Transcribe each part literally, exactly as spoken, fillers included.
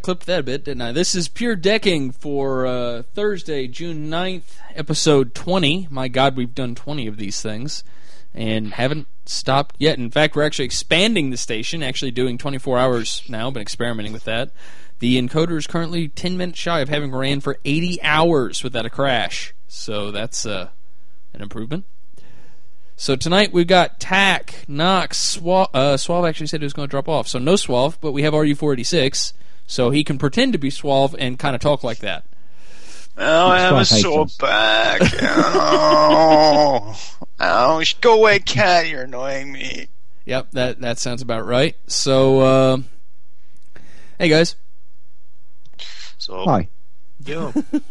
clipped that a bit, didn't I? This is Pure Decking for uh, Thursday, June ninth, episode twenty. My God, we've done twenty of these things and haven't stopped yet. In fact, we're actually expanding the station, actually doing twenty-four hours now. Been experimenting with that. The encoder is currently ten minutes shy of having ran for eighty hours without a crash. So that's uh, an improvement. So tonight we've got Tack, Knox, Suave. Uh, Suave actually said he was going to drop off. So no Suave, but we have R U four eighty-six. So he can pretend to be Suave and kind of talk like that. Oh, I have a sore back. Oh, oh, go away, cat. You're annoying me. Yep, that, that sounds about right. So, uh, hey, guys. So, Hi. Yo.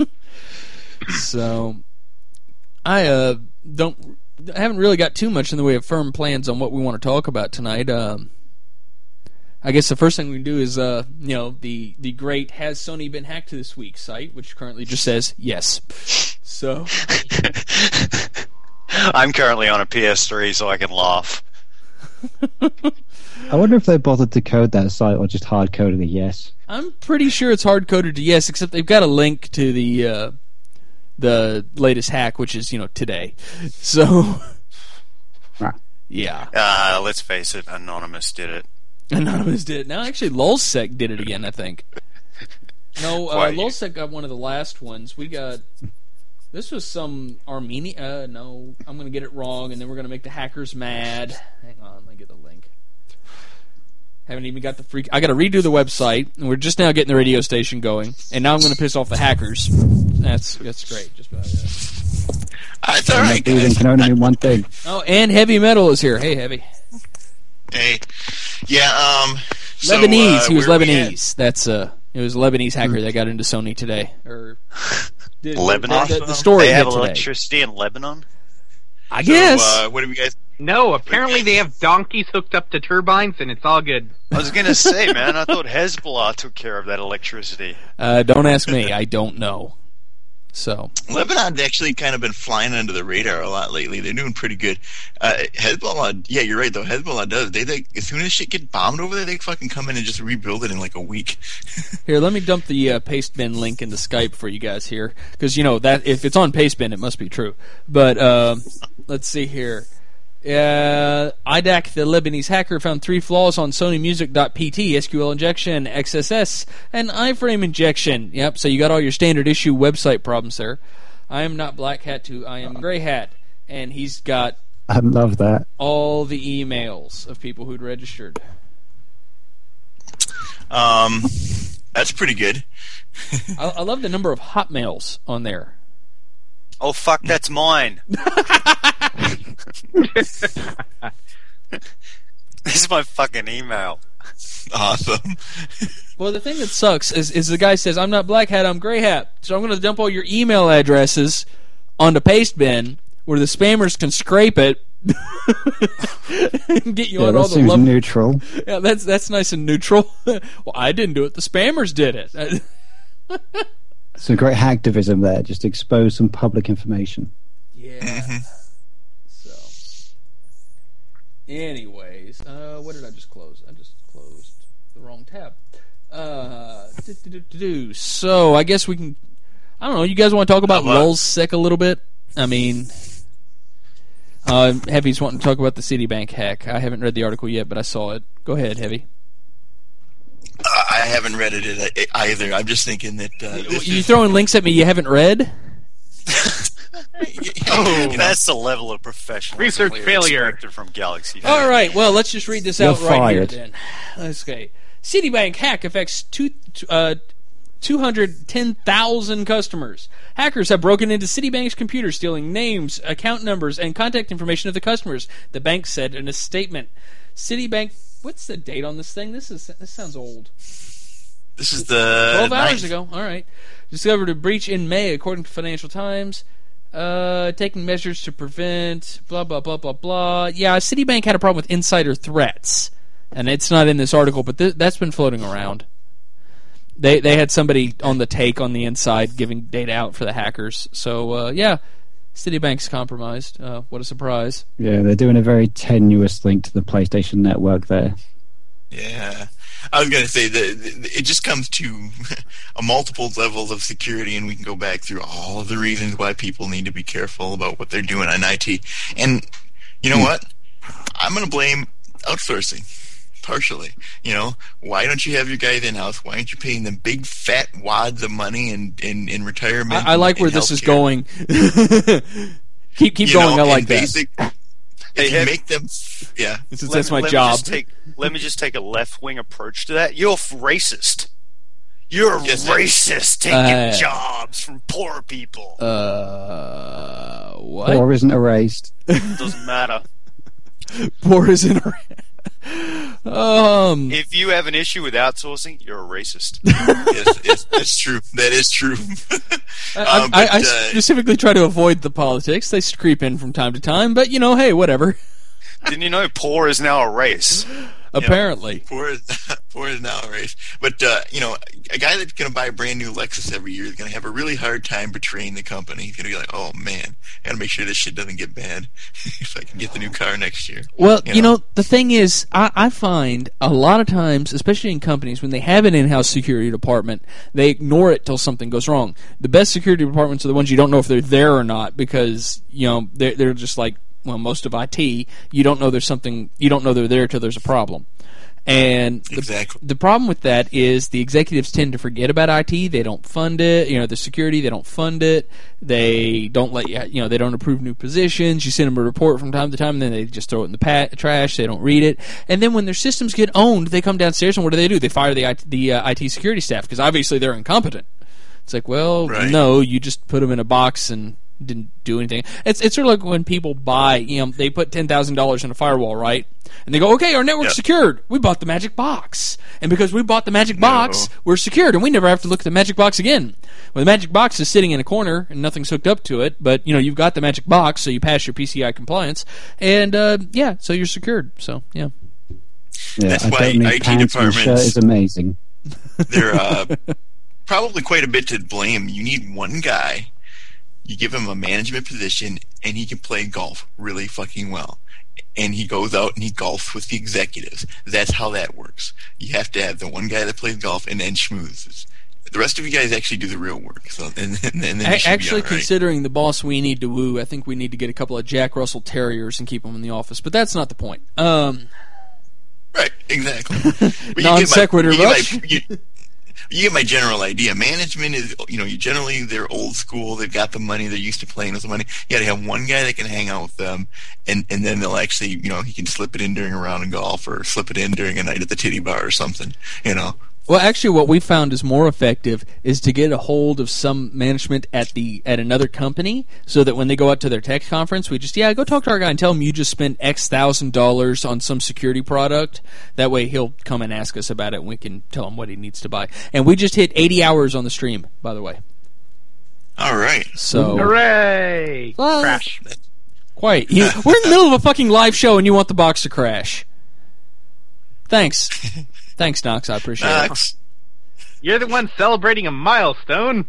So, I uh, don't... I haven't really got too much in the way of firm plans on what we want to talk about tonight. Um, I guess the first thing we can do is, uh, you know, the the great "Has Sony been hacked this week?" site, which currently just says yes. So, I'm currently on a P S three, so I can laugh. I wonder if they bothered to code that site or just hard coded a yes. I'm pretty sure it's hard coded to yes, except they've got a link to the. Uh, the latest hack, which is, you know, today. So, right. Yeah. Uh, let's face it, Anonymous did it. Anonymous did it. No, actually, Lulzsec did it again, I think. No, uh, Lulzsec got one of the last ones. We got... This was some Armenian... Uh, no, I'm going to get it wrong, and then we're going to make the hackers mad. Hang on, let me get the link. Haven't even got the freak... I got to redo the website, and we're just now getting the radio station going, and now I'm going to piss off the hackers. That's that's great. Just about it. That's all right, guys. Can only mean one thing. Oh, and Heavy Metal is here. Hey, Heavy. Hey. Yeah, um... So, Lebanese. uh, he was where we Lebanese. That's uh, it was a Lebanese hacker that got into Sony today. Or did, Lebanon? The, the, the story they have today. electricity in Lebanon? I So, guess. uh, what do we guys... No, apparently they have donkeys hooked up to turbines, and it's all good. I was going to say, man, I thought Hezbollah took care of that electricity. Uh, don't ask me. I don't know. So Lebanon's actually kind of been flying under the radar a lot lately. They're doing pretty good. Uh, Hezbollah, yeah, you're right, though. Hezbollah does. They, they As soon as shit gets bombed over there, they fucking come in and just rebuild it in like a week. Here, let me dump the uh, Pastebin link into Skype for you guys here. Because, you know, that if it's on Pastebin, it must be true. But uh, let's see here. Uh, I D A C, the Lebanese hacker, found three flaws on Sony Music dot P T, S Q L injection, X S S, and iframe injection. Yep, so you got all your standard issue website problems there. I am not Black Hat two, I am Gray Hat. And he's got I love that. all the emails of people who'd registered. Um, that's pretty good. I, I love the number of hotmails on there. Oh, fuck, that's mine. This is my fucking email. Awesome. Well, the thing that sucks is, is the guy says, I'm not Black Hat, I'm Gray Hat. So I'm going to dump all your email addresses onto Pastebin where the spammers can scrape it and get you Yeah, on that all the seems love. neutral. Yeah, that's that's nice and neutral. Well, I didn't do it. The spammers did it. Some great hacktivism there. Just expose some public information. Yeah. So, anyways, uh, what did I just close? I just closed the wrong tab. Uh, do-do-do-do-do. So, I guess we can. I don't know. You guys want to talk about Lulzsec a little bit? I mean, uh, Heavy's wanting to talk about the Citibank hack. I haven't read the article yet, but I saw it. Go ahead, Heavy. Uh, I haven't read it either. I'm just thinking that... Uh, you throwing links at me you haven't read? Oh, that's the level of professionalism Research we failure. expected from Galaxy. All right, well, let's just read this out You're right fired. here then. Okay. Citibank hack affects two, uh, two hundred ten thousand customers. Hackers have broken into Citibank's computer, stealing names, account numbers, and contact information of the customers, the bank said in a statement. Citibank... What's the date on this thing? This is this sounds old. This is the Twelve hours ninth. ago. All right. Discovered a breach in May, according to Financial Times. Uh, taking measures to prevent blah blah blah blah blah. Yeah, Citibank had a problem with insider threats, and it's not in this article, but th- that's been floating around. They they had somebody on the take on the inside giving data out for the hackers. So uh, yeah. Citibank's compromised. Uh, what a surprise. Yeah, they're doing a very tenuous link to the PlayStation Network there. Yeah. I was going to say that it just comes to a multiple levels of security, and we can go back through all of the reasons why people need to be careful about what they're doing on I T. And you know what? I'm going to blame outsourcing. Partially, you know, why don't you have your guys in house? Why aren't you paying them big fat wads of money in in, in retirement? I, I like and, where and this is healthcare? going. keep keep You going. know, I like and that. basic, if Hey, you have- make them, yeah. Since Let that's me- my let job. Me just take, let me just take a left wing approach to that. You're racist. You're Yes, racist taking Uh, jobs from poor people. Uh, what? Or isn't erased. Doesn't matter. Poor is in her. Um, If you have an issue with outsourcing, you're a racist. yes, yes, that's true. That is true. I, Um, I, but, I uh, specifically try to avoid the politics. They creep in from time to time, but you know, hey, whatever. Didn't you know poor is now a race? Apparently, Poor is, poor is now a race. But, uh, you know, a guy that's going to buy a brand new Lexus every year is going to have a really hard time betraying the company. He's going to be like, oh, man, I got to make sure this shit doesn't get bad if I can get the new car next year. well, You you know? know, the thing is, I, I find a lot of times, especially in companies, when they have an in-house security department, they ignore it till something goes wrong. The best security departments are the ones you don't know if they're there or not because, you know, they're, they're just like, well, most of I T, you don't know there's something, you don't know they're there till there's a problem. And the, Exactly. the problem with that is the executives tend to forget about I T. They don't fund it. You know, the security, they don't fund it. They don't let you, you know, they don't approve new positions. You send them a report from time to time, and then they just throw it in the pat- trash. They don't read it. And then when their systems get owned, they come downstairs, and what do they do? They fire the I T, the uh, I T security staff because obviously they're incompetent. It's like, well, Right. no, you just put them in a box and didn't do anything. It's it's sort of like when people buy, you know, they put ten thousand dollars in a firewall, right? And they go, okay, our network's Yep. secured. We bought the magic box, and because we bought the magic box, No. we're secured, and we never have to look at the magic box again. Well, the magic box is sitting in a corner, and nothing's hooked up to it. But you know, you've got the magic box, so you pass your P C I compliance, and uh, yeah, so you're secured. So yeah. Yeah, That's I why don't need I T pants. My shirt departments- is amazing. They're uh, probably quite a bit to blame. You need one guy, you give him a management position, and he can play golf really fucking well. And he goes out and he golfs with the executives. That's how that works. You have to have the one guy that plays golf and then schmoozes. The rest of you guys actually do the real work. So, and, and, and then you A- should actually, be all right. considering the boss we need to woo, I think we need to get a couple of Jack Russell Terriers and keep them in the office. But that's not the point. Um, Right, exactly. But you Non get my- sequitur you get my- rush. you- You get my general idea. Management is, you know, you generally they're old school. They've got the money. They're used to playing with the money. You got to have one guy that can hang out with them, and and then they'll actually, you know, he can slip it in during a round of golf or slip it in during a night at the titty bar or something. You know, Well, actually, what we found is more effective is to get a hold of some management at the at another company, so that when they go out to their tech conference, we just yeah go talk to our guy and tell him you just spent X thousand dollars on some security product. That way, he'll come and ask us about it, and we can tell him what he needs to buy. And we just hit eighty hours on the stream, by the way. all right. So Hooray! Well, Crash. quite, you, we're in the middle of a fucking live show, and you want the box to crash. Thanks, thanks, Knox. I appreciate it. Knox. You're the one celebrating a milestone.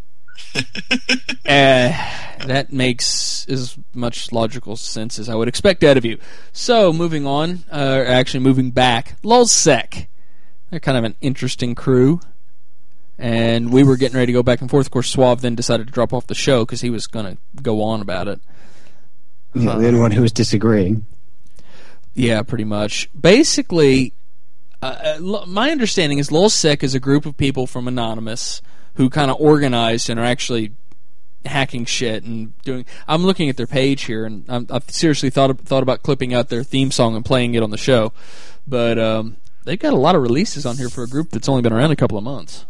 Uh, that makes as much logical sense as I would expect out of you. So, moving on, uh, actually moving back, LulzSec. They're kind of an interesting crew. And we were getting ready to go back and forth. Of course, Suave then decided to drop off the show because he was going to go on about it. Yeah, the only one who was disagreeing. Yeah, pretty much. Basically, uh, uh, my understanding is LulzSec is a group of people from Anonymous who kind of organized and are actually hacking shit and doing. I'm looking at their page here, and I'm, I've seriously thought of, thought about clipping out their theme song and playing it on the show, but um, they've got a lot of releases on here for a group that's only been around a couple of months.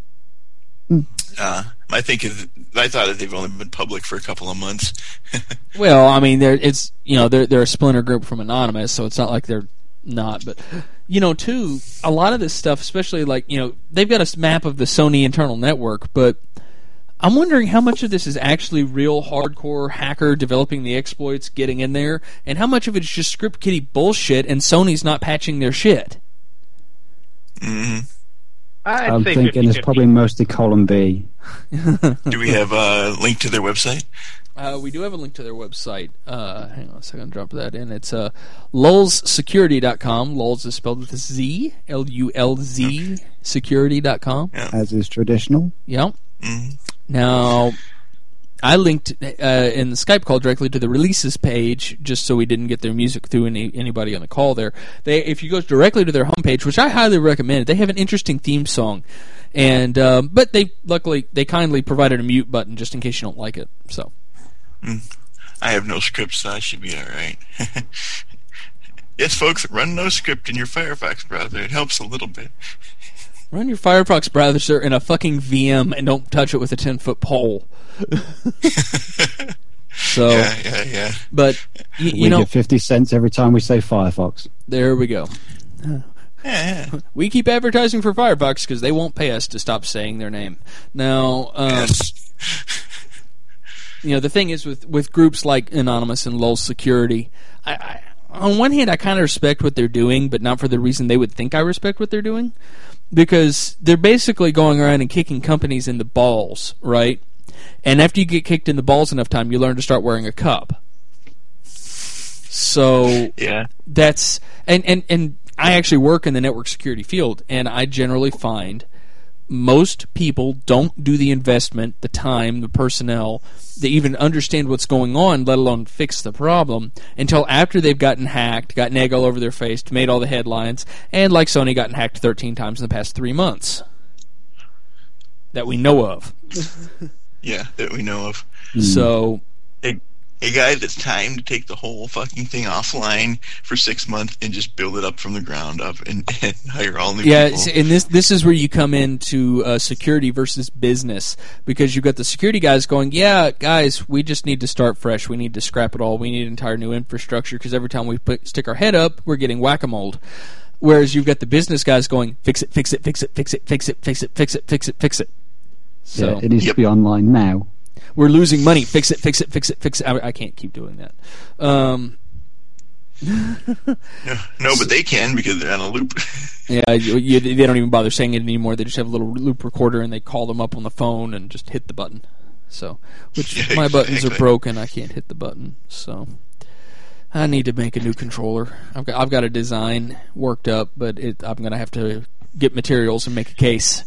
Uh, I think is, I thought that they've only been public for a couple of months. Well, I mean, they're it's you know they're they're a splinter group from Anonymous, so it's not like they're not. But you know, too, a lot of this stuff, especially like you know, they've got a map of the Sony internal network, but I'm wondering how much of this is actually real hardcore hacker developing the exploits, getting in there, and how much of it is just script kiddie bullshit and Sony's not patching their shit. hmm I'd I'm say thinking it's fifty-fifty. probably mostly column B. Do we have a link to their website? Uh, we do have a link to their website. Uh, hang on a second, I'll drop that in. It's uh, lulz security dot com. Lulz is spelled with a Z, L U L Z, security dot com. Yeah. As is traditional. Yep. Mm-hmm. Now, I linked uh, in the Skype call directly to the releases page, just so we didn't get their music through any anybody on the call there. They, if you go directly to their homepage, which I highly recommend, they have an interesting theme song, and um, but they luckily they kindly provided a mute button just in case you don't like it. So. Mm. I have no script, so I should be all right. Yes, folks, run no script in your Firefox browser. It helps a little bit. Run your Firefox browser in a fucking V M and don't touch it with a ten-foot pole. So, yeah, yeah, yeah. But, y- you we know... get fifty cents every time we say Firefox. There we go. Yeah, yeah. We keep advertising for Firefox because they won't pay us to stop saying their name. Now, um... Yes. You know, the thing is with, with groups like Anonymous and Lulz Security, I, I, on one hand, I kind of respect what they're doing, but not for the reason they would think I respect what they're doing. Because they're basically going around and kicking companies in the balls, right? And after you get kicked in the balls enough time, you learn to start wearing a cup. So, yeah. that's... And, and, and I actually work in the network security field, and I generally find... most people don't do the investment, the time, the personnel, they even understand what's going on, let alone fix the problem, until after they've gotten hacked, gotten egg all over their face, made all the headlines, and like Sony, gotten hacked thirteen times in the past three months. That we know of. Yeah, that we know of. So... Hey, hey guys, it's time to take the whole fucking thing offline for six months and just build it up from the ground up and, and hire all new yeah, people. Yeah, and this this is where you come into uh, security versus business, because you've got the security guys going, yeah, guys, we just need to start fresh. We need to scrap it all. We need entire new infrastructure because every time we put, stick our head up, we're getting whack-a-mole. Whereas you've got the business guys going, fix it, fix it, fix it, fix it, fix it, fix it, fix it, fix it, fix it. So yeah, it needs yep. to be online now. We're losing money. Fix it, fix it, fix it, fix it. I, I can't keep doing that. Um, no, no, but they can because they're on a loop. yeah, you, you, they don't even bother saying it anymore. They just have a little loop recorder and they call them up on the phone and just hit the button. So, which yeah, my exactly. buttons are broken. I can't hit the button. So, I need to make a new controller. I've got I've got a design worked up, but it, I'm gonna have to get materials and make a case.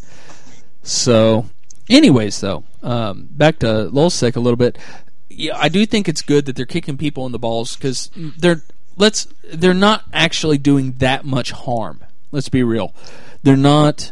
So. Anyways, though, um, back to LulzSec a little bit. Yeah, I do think it's good that they're kicking people in the balls because they're let's they're not actually doing that much harm. Let's be real. They're not.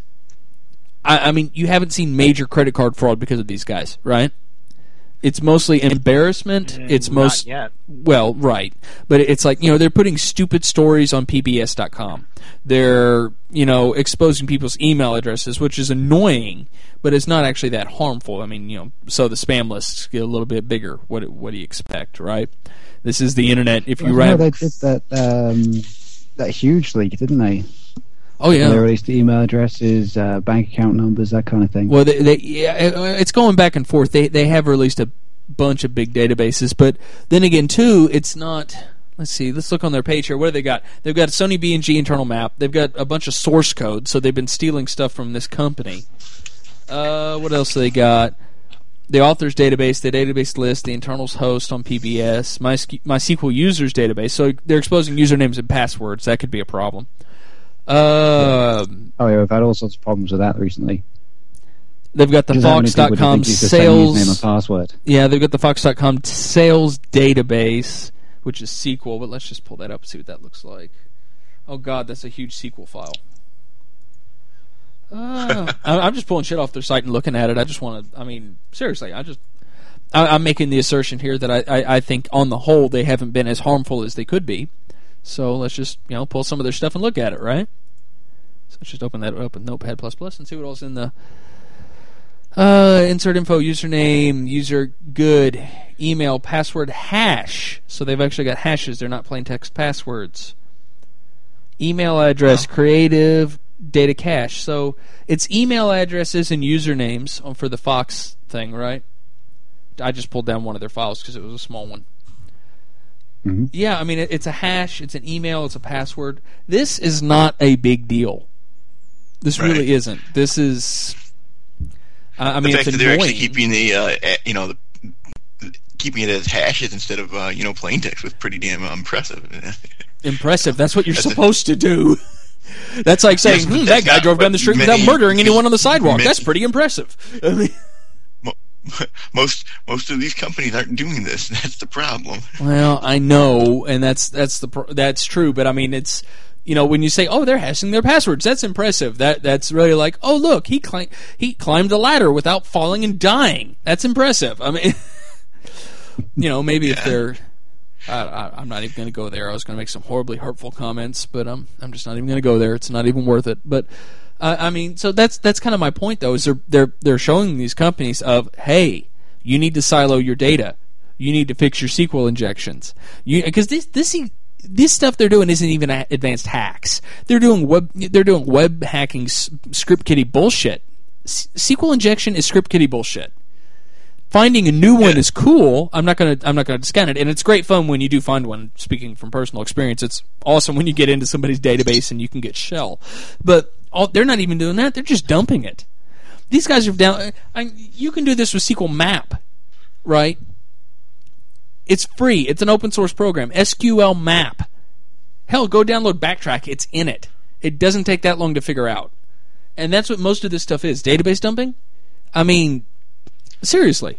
I, I mean, you haven't seen major credit card fraud because of these guys, right? It's mostly embarrassment. Mm, it's most not yet. Well, right, but it's like, you know, they're putting stupid stories on P B S dot com. They're, you know, exposing people's email addresses, which is annoying, but it's not actually that harmful. I mean, you know, so the spam lists get a little bit bigger. What what do you expect, right? This is the internet. If you well, write, no, they did that um, that huge leak, didn't they? oh yeah, They released email addresses, uh, bank account numbers, that kind of thing. Well, they, they, yeah, it's going back and forth. They they have released a bunch of big databases, but then again, too, it's not. Let's see. Let's look on their page here. What do they got? They've got a Sony B and G internal map. They've got a bunch of source code, so they've been stealing stuff from this company. Uh, what else do they got? The authors database, the database list, the internals host on P B S, My, MySQL users database. So they're exposing usernames and passwords. That could be a problem. Uh, oh yeah, we've had all sorts of problems with that recently. They've got the Fox dot com sales. Password. Yeah, they've got the Fox dot com sales database, which is S Q L. But let's just pull that up and see what that looks like. Oh God, that's a huge S Q L file. Uh, I'm just pulling shit off their site and looking at it. I just want to. I mean, seriously, I just. I, I'm making the assertion here that I, I, I think on the whole they haven't been as harmful as they could be. So let's just, you know, pull some of their stuff and look at it, right? So let's just open that up with Notepad plus plus and see what else in the uh, insert info, username, user good, email, password, hash. So they've actually got hashes. They're not plain text passwords. Email address, oh. creative, data cache. So it's email addresses and usernames for the Fox thing, right? I just pulled down one of their files because it was a small one. Mm-hmm. Yeah, I mean, it, it's a hash, it's an email, it's a password. This is not a big deal. This right. really isn't. This is. Uh, I the mean, fact it's that they're annoying. actually keeping the, uh, you know, the, keeping it as hashes instead of uh, you know plain text was pretty damn uh, impressive. Impressive. That's what you're that's supposed a, to do. That's like saying, yes, hmm, that guy drove down the street without murdering anyone on the sidewalk. Many, that's pretty impressive. I mean, most most of these companies aren't doing this. That's the problem. Well, I know, and that's that's the that's true. But I mean, it's you know when you say, oh, they're hashing their passwords, that's impressive. That that's really like, oh, look, he cli- he climbed the ladder without falling and dying. That's impressive. I mean, you know, maybe yeah. if they're. I, I, I'm not even going to go there. I was going to make some horribly hurtful comments, but I'm I'm just not even going to go there. It's not even worth it. But uh, I mean, so that's that's kind of my point, though. Is they're they're they're showing these companies of, hey, you need to silo your data, you need to fix your S Q L injections, you because this this this stuff they're doing isn't even advanced hacks. They're doing web they're doing web hacking script kiddie bullshit. S- S Q L injection is script kiddie bullshit. Finding a new one yeah. is cool. I'm not gonna. I'm not gonna discount it, and it's great fun when you do find one. Speaking from personal experience, it's awesome when you get into somebody's database and you can get shell. But all, they're not even doing that. They're just dumping it. These guys are down. I, you can do this with S Q L Map, right? It's free. It's an open source program. S Q L Map. Hell, go download Backtrack. It's in it. It doesn't take that long to figure out, and that's what most of this stuff is. Database dumping. I mean. Seriously.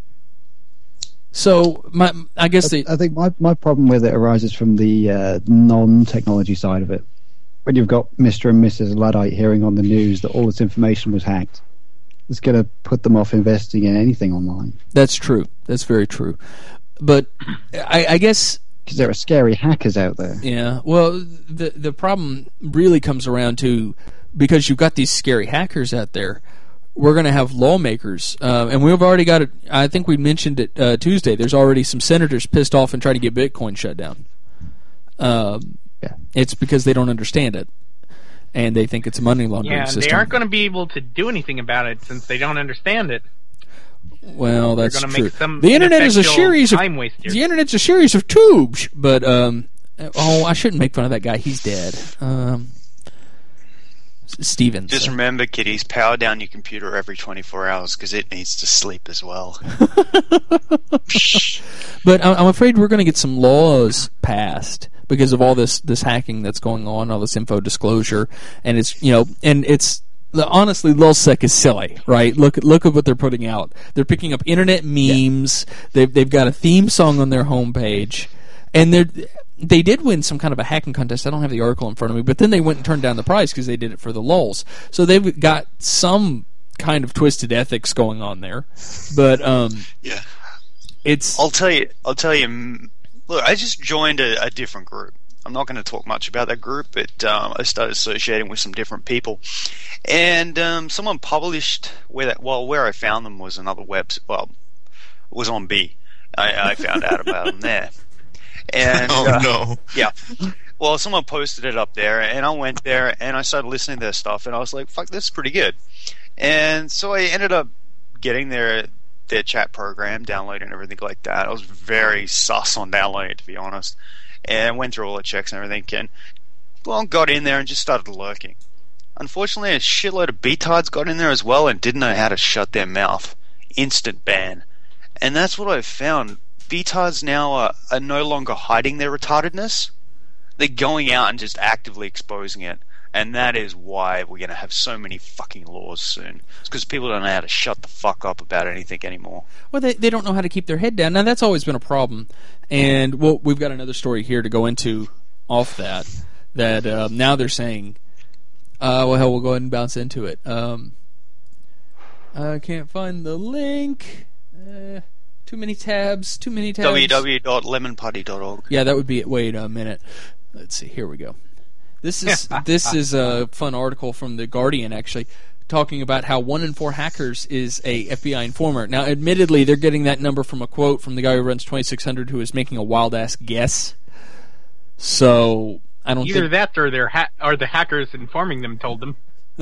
So, my, I guess I, they... I think my, my problem with it arises from the uh, non-technology side of it. When you've got Mister and Missus Luddite hearing on the news that all this information was hacked, it's going to put them off investing in anything online. That's true. That's very true. But I, I guess... Because there are scary hackers out there. Yeah. Well, the the problem really comes around to, because you've got these scary hackers out there, we're going to have lawmakers, uh, and we've already got it. I think we mentioned it uh, Tuesday. There's already some senators pissed off and trying to get Bitcoin shut down. Um, yeah. It's because they don't understand it, and they think it's a money laundering yeah, system. Yeah, they aren't going to be able to do anything about it since they don't understand it. Well, that's They're true. Make some the internet is a series of time waster. The internet's a series of tubes, but um, oh, I shouldn't make fun of that guy. He's dead. Um. Stevens. Just remember, kiddies, power down your computer every twenty-four hours because it needs to sleep as well. But I'm afraid we're going to get some laws passed because of all this this hacking that's going on, all this info disclosure, and it's you know, and it's honestly, LulzSec is silly, right? Look at look at what they're putting out. They're picking up internet memes. Yeah. They've they've got a theme song on their homepage, and they're. They did win some kind of a hacking contest. I don't have the article in front of me, but then they went and turned down the prize because they did it for the lulz. So they've got some kind of twisted ethics going on there. But um, yeah, it's. I'll tell you. I'll tell you. Look, I just joined a, a different group. I'm not going to talk much about that group, but um, I started associating with some different people, and um, someone published where that. Well, where I found them was another website. Well, it was on B. I, I found out about them there. And, oh uh, no! Yeah, well, someone posted it up there, and I went there and I started listening to their stuff, and I was like, "Fuck, this is pretty good." And so I ended up getting their their chat program, downloading everything like that. I was very sus on downloading it, to be honest, and went through all the checks and everything, and well, got in there and just started lurking. Unfortunately, a shitload of betards got in there as well and didn't know how to shut their mouth. Instant ban, and that's what I've found. Betards now are, are no longer hiding their retardedness. They're going out and just actively exposing it. And that is why we're going to have so many fucking laws soon. It's because people don't know how to shut the fuck up about anything anymore. Well, they they don't know how to keep their head down. Now, that's always been a problem. And well, we've got another story here to go into off that. That uh, now they're saying, uh, well, hell, we'll go ahead and bounce into it. Um, I can't find the link. Uh... Too many tabs, too many tabs. w w w dot lemon putty dot org. Yeah, that would be it. Wait a minute. Let's see. Here we go. This is this is a fun article from The Guardian, actually, talking about how one in four hackers is a F B I informer. Now, admittedly, they're getting that number from a quote from the guy who runs twenty-six hundred who is making a wild-ass guess. So, I don't Either think... that or, they're ha- or the hackers informing them told them.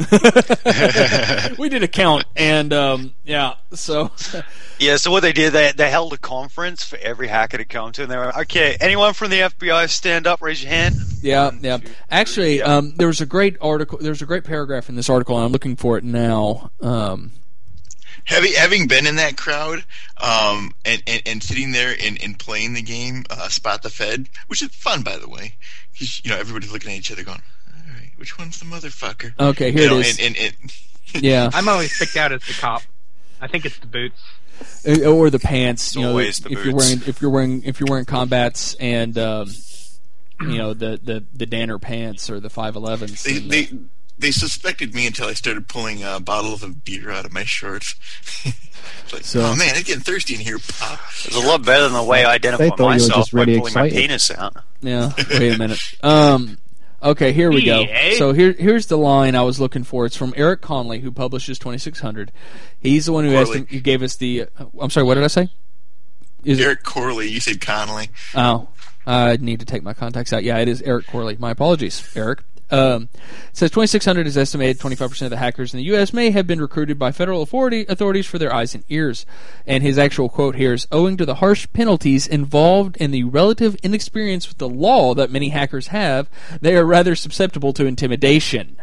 We did a count, and um, yeah, so yeah. So what they did, they they held a conference for every hacker to come to, and they were okay. Anyone from the F B I, stand up, raise your hand. Yeah, One, yeah. two, Actually, three, yeah. Um, there was a great article. There was a great paragraph in this article, and I'm looking for it now. Um, having having been in that crowd, um, and, and, and sitting there and, and playing the game, uh, Spot the Fed, which is fun, by the way. You know, everybody's looking at each other going, all right, which one's the motherfucker? Okay, here you know, it is. And, and, and yeah. I'm always picked out as the cop. I think it's the boots. Or the pants, you know, always the if you're boots. wearing if you're wearing if you're wearing combats and um, you know the, the, the Danner pants or the five elevens. they, they they suspected me until I started pulling uh, bottles of beer out of my shorts. It's like, So- oh man, it's getting thirsty in here, Pop. It's a lot better than the way I identify They thought you were myself just really by pulling excited. my penis out. Yeah. Wait a minute. Um. Okay, here we go. Yeah. So here, here's the line I was looking for. It's from Eric Conley, who publishes twenty-six hundred. He's the one who, asked Corley. him, who gave us the. Uh, I'm sorry. What did I say? Is it? Eric Corley, you said Connolly. Oh, I need to take my contacts out. Yeah, it is Eric Corley. My apologies, Eric. Um, it says twenty-six hundred is estimated twenty-five percent of the hackers in the U S may have been recruited by federal authority, authorities for their eyes and ears. And his actual quote here is, owing to the harsh penalties involved in the relative inexperience with the law that many hackers have, they are rather susceptible to intimidation.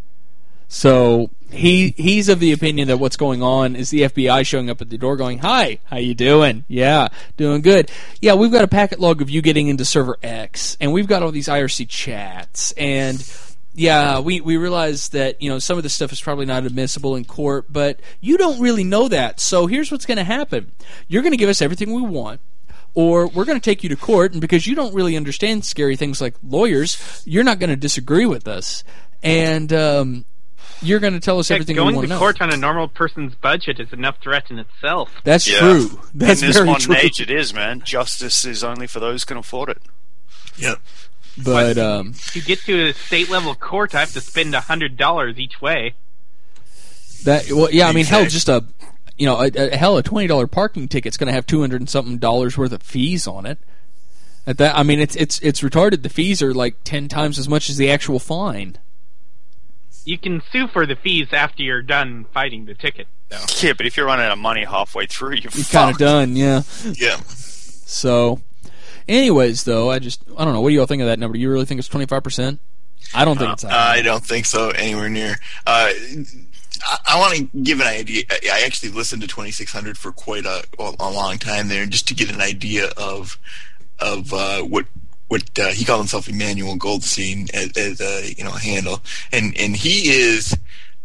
So he he's of the opinion that what's going on is the F B I showing up at the door going, "Hi, how you doing? Yeah, doing good. Yeah, we've got a packet log of you getting into server X, and we've got all these I R C chats, and yeah, we we realize that you know some of this stuff is probably not admissible in court, but you don't really know that. So here's what's going to happen: you're going to give us everything we want." Or we're going to take you to court, and because you don't really understand scary things like lawyers, you're not going to disagree with us. And um, you're going to tell us Heck, everything we going want to to know. court on a normal person's budget is enough threat in itself. That's Yeah. true. That's in this very modern true. age, it is, man. Justice is only for those who can afford it. Yep. But um, To get to a state level court, I have to spend a hundred dollars each way. that well, yeah, I mean, hell, Exactly. just a you know, a, a, hell, a twenty dollar parking ticket's going to have two hundred and something dollars worth of fees on it. At that, I mean, it's it's it's retarded. The fees are like ten times as much as the actual fine. You can sue for the fees after you're done fighting the ticket, though. Yeah, but if you're running out of money halfway through, you're, You're fucked. kind of done, yeah. Yeah. So, anyways, though, I just I don't know. What do y'all think of that number? Do you really think it's twenty five percent? I don't think it's that. I don't think so anywhere near. Uh, I, I want to give an idea. I I actually listened to twenty-six hundred for quite a, a long time there, just to get an idea of of uh, what what uh, he called himself Emmanuel Goldstein as, as a you know handle, and and he is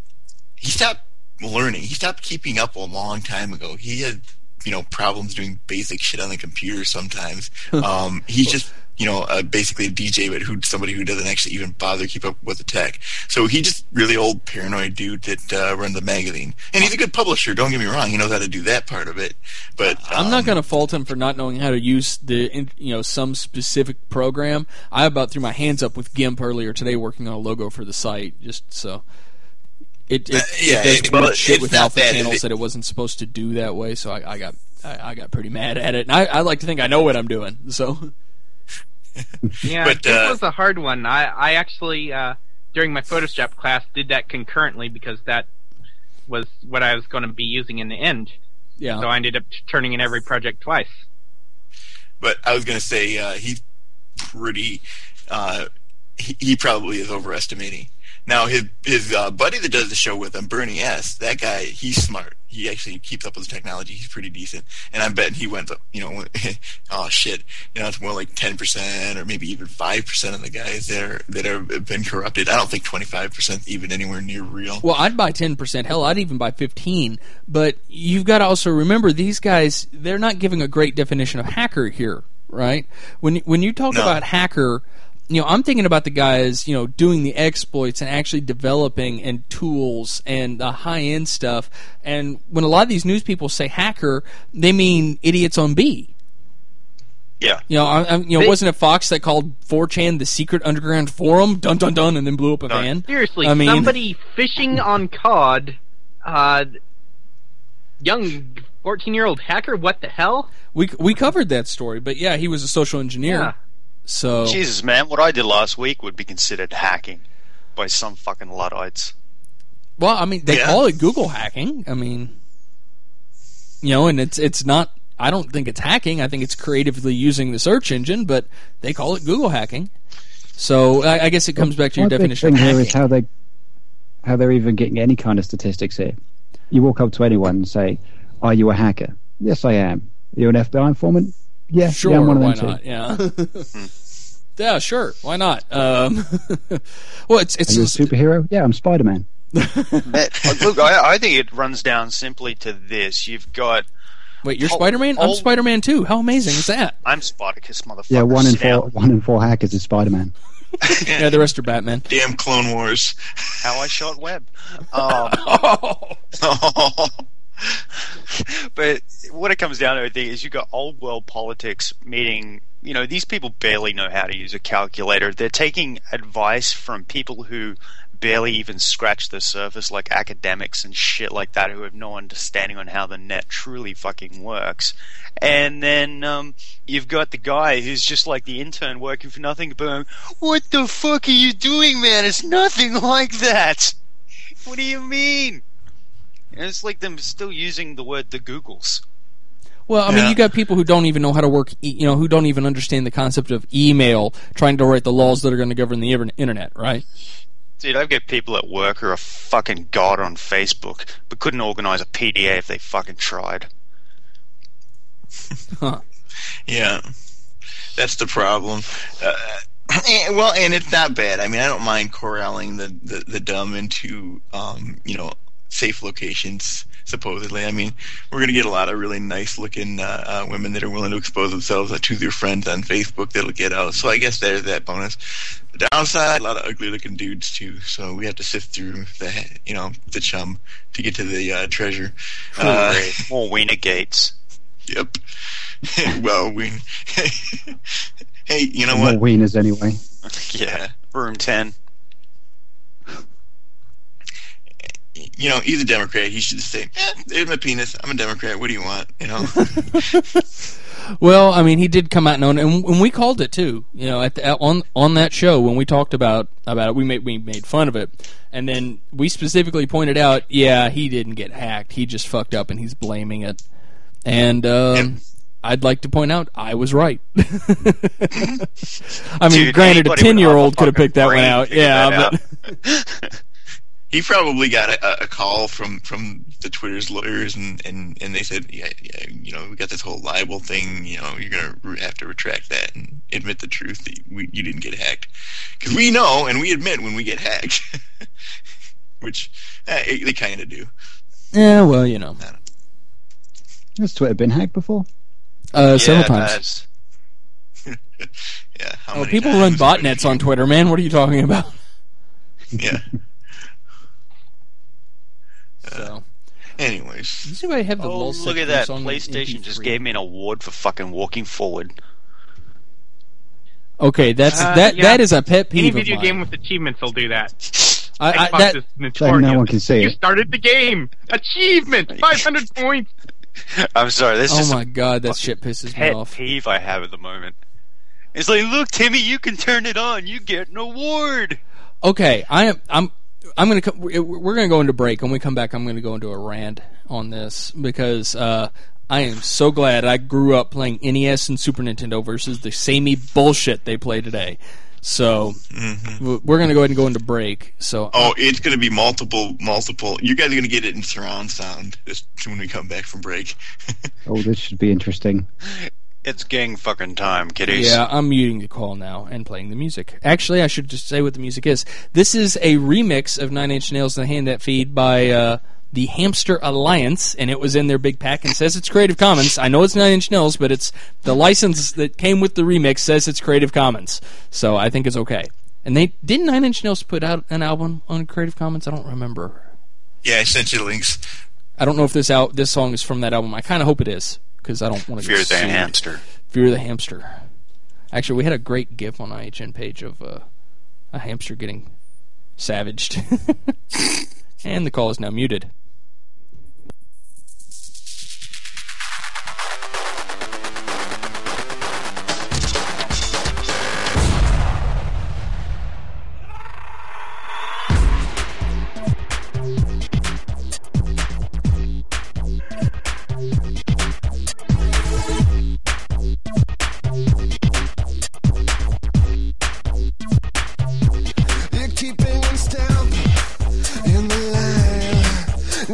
he stopped learning. He stopped keeping up a long time ago. He had you know problems doing basic shit on the computer sometimes. um, he's just you know, uh, basically a D J, but who somebody who doesn't actually even bother to keep up with the tech. So he just really old paranoid dude that uh, runs a magazine, and he's a good publisher. Don't get me wrong; he knows how to do that part of it. But um, I'm not going to fault him for not knowing how to use the you know some specific program. I about threw my hands up with GIMP earlier today, working on a logo for the site, just so. It, it, Uh, yeah, it does it- weird but shit it's with not alpha that, channels it- that it wasn't supposed to do that way, so I, I got I, I got pretty mad at it. And I, I like to think I know what I'm doing, so. Yeah, But, it uh, was a hard one. I, I actually, uh, during my Photoshop class, did that concurrently because that was what I was going to be using in the end. Yeah. So I ended up t- turning in every project twice. But I was going to say uh, he's pretty. Uh, he, he probably is overestimating. Now his his uh, buddy that does the show with him, Bernie S. That guy, he's smart. He actually keeps up with his technology. He's pretty decent, and I bet he went. You know, oh shit, you know, it's more like ten percent or maybe even five percent of the guys that are that have been corrupted. I don't think twenty five percent even anywhere near real. Well, I'd buy ten percent. Hell, I'd even buy fifteen. But you've got to also remember, these guys, they're not giving a great definition of hacker here, right? When when you talk No. about hacker, you know, I'm thinking about the guys, you know, doing the exploits and actually developing and tools and the high-end stuff. And when a lot of these news people say hacker, they mean idiots on B. Yeah. You know, I, I, you know, They- wasn't it Fox that called four chan the secret underground forum? Dun dun dun, and then blew up a No. van. Seriously, I mean, somebody fishing on C O D, uh, young fourteen-year-old hacker, what the hell? we we covered that story, but yeah, he was a social engineer. Yeah. So Jesus, man, what I did last week would be considered hacking by some fucking Luddites. well, I mean, they Yeah. call it Google hacking. I mean, you know, and it's it's not. I don't think it's hacking. I think it's creatively using the search engine, but they call it Google hacking. So I, I guess it comes back to your My big definition of thing here hacking. is how they how they're even getting any kind of statistics here. You walk up to anyone and say, "Are you a hacker?" Yes, I am. Are you an F B I informant? Yeah, Sure, yeah, I'm one of why them not? too. Yeah. Yeah, sure. Why not? Um, well, it's it's Are you a just- superhero? Yeah, I'm Spider-Man. That- look, I, I think it runs down simply to this. You've got... wait, you're Oh, Spider-Man? I'm oh. Spider-Man too. How amazing is that? I'm Spartacus, motherfucker. Yeah, one in Sit down. four, one in four hackers is Spider-Man. Yeah, the rest are Batman. Damn Clone Wars. How I shot web. Um, Oh, but what it comes down to, I think, is you've got old world politics, meaning, you know, these people barely know how to use a calculator. They're taking advice from people who barely even scratch the surface, like academics and shit like that, who have no understanding on how the net truly fucking works. And then um, you've got the guy who's just like the intern working for nothing, going, "What the fuck are you doing, man? It's nothing like that. What do you mean?" And it's like them still using the word the Googles. well, I mean, Yeah. you got people who don't even know how to work, e- you know, who don't even understand the concept of email, trying to write the laws that are going to govern the inter- internet, right? Dude, I've got people at work who are fucking god on Facebook, but couldn't organize a P D A if they fucking tried. Huh. Yeah, that's the problem. Uh, and- well, and it's not bad. I mean, I don't mind corralling the, the, the dumb into, um, you know, safe locations, supposedly. I mean, we're going to get a lot of really nice-looking uh, uh, women that are willing to expose themselves to their friends on Facebook that'll get out. So I guess there's that bonus. The downside, a lot of ugly-looking dudes, too. So we have to sift through the, you know, the chum to get to the uh, treasure. Uh, More wiener gates. Yep. Well, we. Hey, you know More what? wieners anyway. Yeah. Room ten. You know, he's a Democrat. He should say, eh, "There's my penis. I'm a Democrat. What do you want?" You know. Well, I mean, he did come out and own it, and, and we called it too. You know, at the, on on that show when we talked about about it, we made we made fun of it, and then we specifically pointed out, yeah, he didn't get hacked. He just fucked up, and he's blaming it. And um, Yep. I'd like to point out, I was right. I mean, Dude, granted, a anybody with ten-year-old half a could have picked that one fucking out. brain Yeah, figured that but He probably got a, a call from, from the Twitter's lawyers, and, and, and they said, yeah, yeah, you know, we got this whole libel thing. You know, you're gonna re- have to retract that and admit the truth that we, you didn't get hacked, because we know and we admit when we get hacked, which eh, they kind of do. yeah, well, you know, Has Twitter been hacked before? uh, several Yeah, times. that's- Yeah. How Oh, many people times? run botnets on Twitter, man. What are you talking about? Yeah. So, Anyways, does anybody have the Oh, Lul look six at that. song in PlayStation M P just three? gave me an award for fucking walking forward. Okay, that's Uh, that. yeah. That is a pet peeve Any of video mine. game with achievements will do that. I, I, Xbox that is So notorious. no one can see You it. started the game. Achievement. five hundred points. I'm sorry, this is oh a my god, that shit pisses me pet off. peeve I have at the moment. It's like, look, Timmy, you can turn it on. You get an award. Okay, I am. I'm. I'm gonna. co- We're we're gonna go into break. When we come back, I'm gonna go into a rant on this because uh, I am so glad I grew up playing N E S and Super Nintendo versus the samey bullshit they play today. So mhm. w- we're gonna go ahead and go into break. So oh, it's going to be multiple, multiple. You guys are going to get it in surround sound this, when we come back from break. Oh, this should be interesting. It's gang fucking time, kiddies. yeah, I'm muting the call now and playing the music. Actually, I should just say what the music is. This is a remix of Nine Inch Nails' "The Hand That Feed" by uh, the Hamster Alliance, and it was in their big pack and says it's Creative Commons. I know it's Nine Inch Nails, but it's the license that came with the remix says it's Creative Commons, so I think it's okay. And they didn't Nine Inch Nails put out an album on Creative Commons? I don't remember. Yeah, I sent you links. I don't know if this out this song is from that album. I kind of hope it is because I don't want to Fear get the sued. hamster. Fear the Hamster. Actually, we had a great GIF on I H N page of uh, a hamster getting savaged. And the call is now muted. You're keeping one step in the line.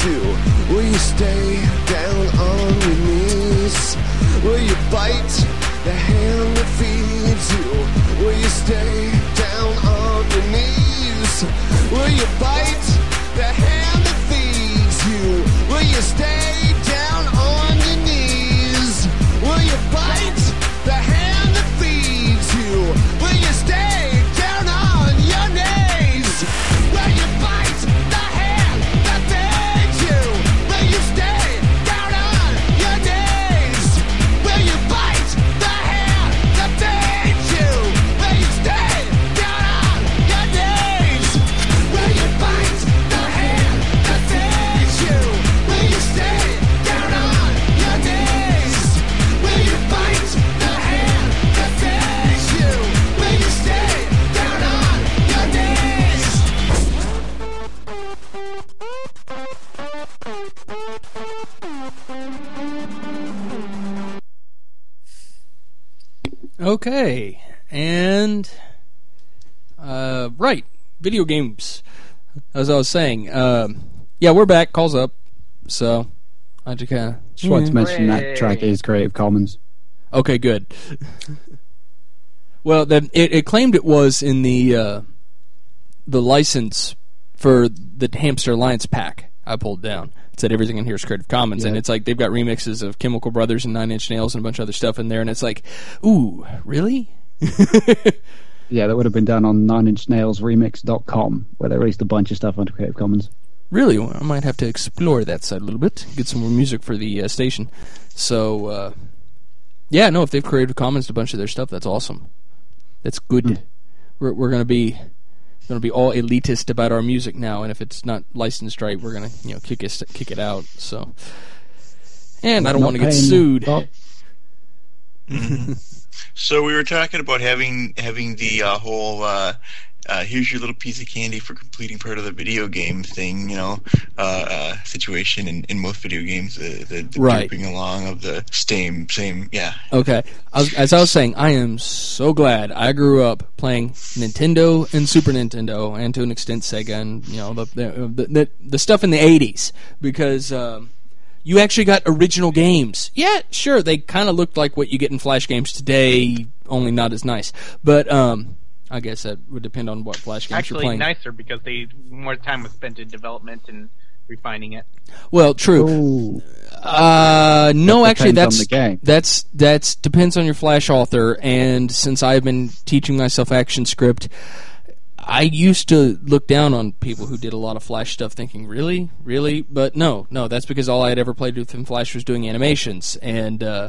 you? Will you stay down on your knees? Will you bite the hand that feeds you? Will you stay down on your knees? Will you bite the hand that feeds you? Will you stay down on your knees? Will you bite the hand that feeds you? Will you stay down on your knees? Will you bite the hand that feeds you? Will you stay down on your knees? Will you bite the hand that feeds you? Will you stay down on your knees? Will you bite the hand that feeds you? Will you stay down on your knees? Will you bite the hand that feeds you? Will you stay down on your knees? Okay, and uh, right, video games. As I was saying, um, yeah, we're back. Calls up. So I just kind of Just wanted to mention Hooray. that track is Creative Commons. okay, good. Well, then it, it claimed it was in the uh, the license for the Hamster Alliance pack. I pulled down. It said everything in here is Creative Commons, and Yeah. it's like they've got remixes of Chemical Brothers and Nine Inch Nails and a bunch of other stuff in there, and it's like, ooh, really? Yeah, that would have been done on nine inch nails remix dot com, where they released a bunch of stuff under Creative Commons. Really? Well, I might have to explore that side a little bit, get some more music for the uh, station. So, uh, yeah, no, if they've Creative Commons a bunch of their stuff, that's awesome. That's good. Mm. We're we're gonna be gonna be all elitist about our music now, and if it's not licensed right, we're gonna you know kick it kick it out. So, and I don't Not want to get paying- sued. well, So we were talking about having having the uh, whole uh, uh, here's your little piece of candy for completing part of the video game thing, you know, uh, uh, situation in, in most video games, the, the, the Right. drooping along of the same same yeah. Okay, I was, as I was saying, I am so glad I grew up playing Nintendo and Super Nintendo, and to an extent Sega, and you know the the the, the stuff in the eighties, because um, you actually got original games. Yeah, sure, they kind of looked like what you get in Flash games today, only not as nice. But um, I guess that would depend on what Flash games you're Actually, playing. nicer because they more time was spent in development and refining it. Well, true. ooh, Uh, no, That actually, depends on that's the game. that's that's depends on your Flash author. And since I've been teaching myself ActionScript, I used to look down on people who did a lot of Flash stuff, thinking, "Really, really?" But no, no, that's because all I had ever played with in Flash was doing animations. And uh,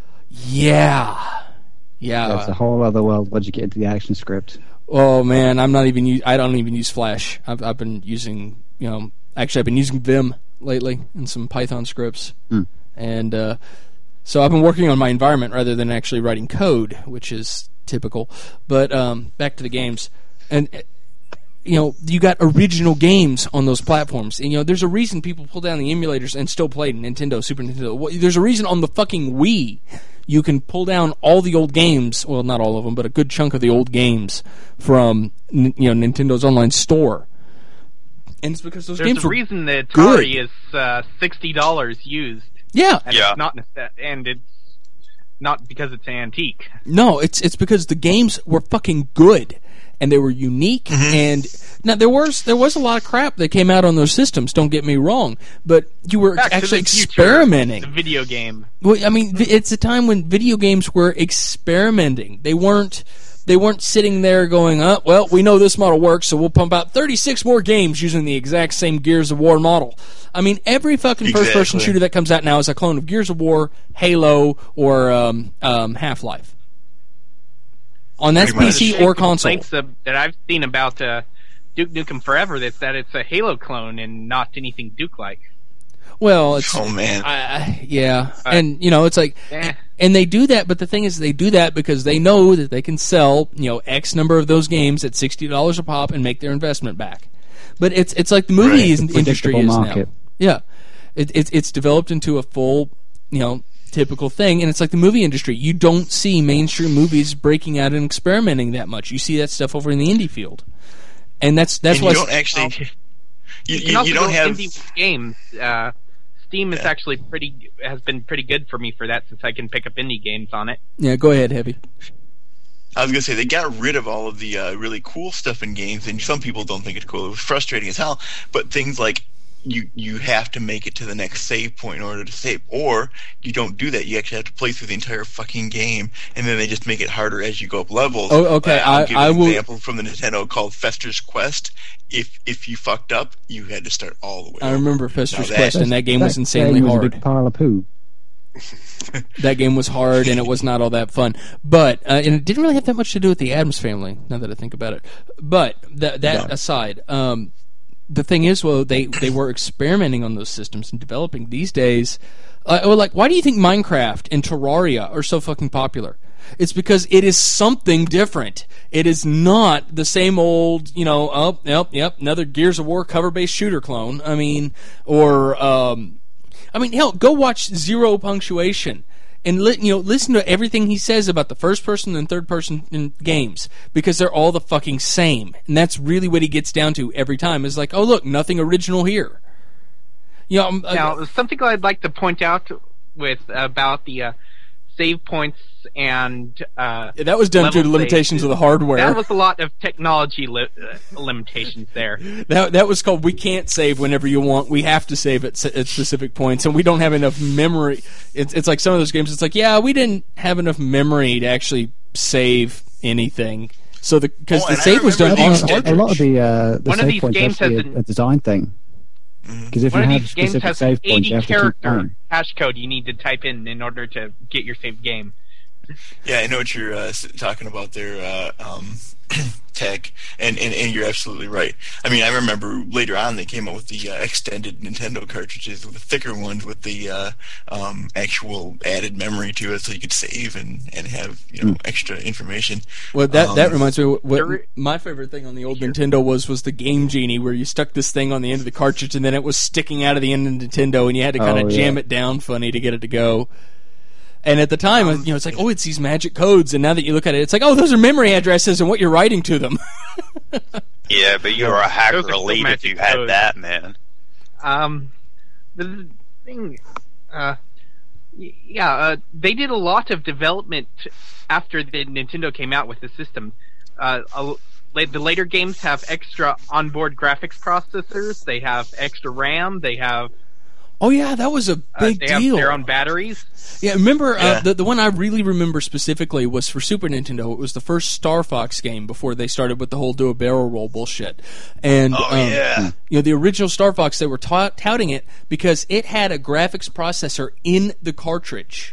yeah, yeah. that's a whole other world once you get into the action script. Oh man, I'm not even. u- I don't even use Flash. I've I've been using you know. Actually, I've been using Vim lately and some Python scripts, Mm. and uh, so I've been working on my environment rather than actually writing code, which is typical. But um, back to the games, and uh, you know, you got original games on those platforms. And, you know, there's a reason people pull down the emulators and still play Nintendo, Super Nintendo. Wh- There's a reason on the fucking Wii you can pull down all the old games. Well, not all of them, but a good chunk of the old games from n- you know Nintendo's online store. And it's because those There's games a were reason that good. Atari is uh, sixty dollars used, yeah. and Yeah. it's not nece- and it's not because it's antique. No, it's it's because the games were fucking good and they were unique. And now there was there was a lot of crap that came out on those systems. Don't get me wrong, but you were Back to actually the future, experimenting. The video game. Well, I mean, vi- it's a time when video games were experimenting. They weren't. They weren't sitting there going, "Oh, well, we know this model works, so we'll pump out thirty-six more games using the exact same Gears of War model." I mean, every fucking first-person Exactly. shooter that comes out now is a clone of Gears of War, Halo, or um, um, Half-Life. On that's Pretty P much. C The or console. complaints of- that I've seen about uh, Duke Nukem Forever that's that it's a Halo clone and not anything Duke-like. Well, it's Oh man. I, I, yeah, Uh, and you know, it's like, eh. and they do that. But the thing is, they do that because they know that they can sell, you know, X number of those games at sixty dollars a pop and make their investment back. But it's it's like the movie Right. is- industry Predictable is market. now. Yeah, it, it's it's developed into a full, you know, typical thing, and it's like the movie industry. You don't see mainstream movies breaking out and experimenting that much. You see that stuff over in the indie field, and that's that's and why you don't actually You, You can you, also you don't go have. indie with games. Uh, Steam is Yeah. actually pretty has been pretty good for me for that since I can pick up indie games on it. Yeah, go ahead, Heavy. I was gonna say they got rid of all of the uh, really cool stuff in games, and some people don't think it's cool. It was frustrating as hell. But things like you you have to make it to the next save point in order to save, or you don't do that. You actually have to play through the entire fucking game, and then they just make it harder as you go up levels. Oh, okay, Uh, I'll I- give I you an will- example from the Nintendo called Fester's Quest. If if you fucked up, you had to start all the way. I over. remember Fester's Now Quest, and that game was insanely game was a hard. big pile of poo. That game was hard, and it was not all that fun. But uh, and it didn't really have that much to do with the Addams Family. Now that I think about it, but th- that No. aside, um, the thing is, well, they they were experimenting on those systems and developing. These days, uh, well, like, why do you think Minecraft and Terraria are so fucking popular? It's because it is something different. It is not the same old, you know, oh, yep, yep, another Gears of War cover-based shooter clone. I mean, or, um, I mean, hell, go watch Zero Punctuation and li- you know, listen to everything he says about the first person and third person in games, because they're all the fucking same, and that's really what he gets down to every time. Is like, oh look, nothing original here. You know, um, Now, uh, something I'd like to point out with about the uh, save points and uh, that was done level due to limitations saves. of the hardware. That was a lot of technology li- uh, limitations there. That that was called, we can't save whenever you want. We have to save at, s- at specific points, and we don't have enough memory. It's it's like some of those games. It's like, yeah, we didn't have enough memory to actually save anything. So the because Oh, the and I save was done remember on these A cartridge. lot of the uh, the One of save these points games actually has a, an- a design thing. Because if One you of have these games specific has save points, eighty you have to keep character going. hash code you need to type in in order to get your saved game. Yeah, I know what you're uh, s- talking about there, uh, um, Tech, and, and, and you're absolutely right. I mean, I remember later on they came out with the uh, extended Nintendo cartridges, with the thicker ones with the uh, um, actual added memory to it, so you could save and, and have you know extra information. Well, that that Um, reminds me. What, what there- my favorite thing on the old Nintendo was was the Game Genie, where you stuck this thing on the end of the cartridge, and then it was sticking out of the end of the Nintendo, and you had to kind of Oh, yeah. jam it down funny to get it to go. And at the time, you know, it's like, oh, it's these magic codes, and now that you look at it, it's like, oh, those are memory addresses and what you're writing to them. Yeah, but you're a hacker Those are cool elite if magic you had codes. that, man. Um, the thing, uh, y- yeah, uh, they did a lot of development after the Nintendo came out with the system. Uh, a, la- the later games have extra onboard graphics processors. They have extra RAM. They have Oh yeah, that was a uh, big they have deal. their own batteries. Yeah, remember uh, Yeah. the the one I really remember specifically was for Super Nintendo. It was the first Star Fox game before they started with the whole do a barrel roll bullshit. And Oh, um, yeah. you know, the original Star Fox, they were ta- touting it because it had a graphics processor in the cartridge.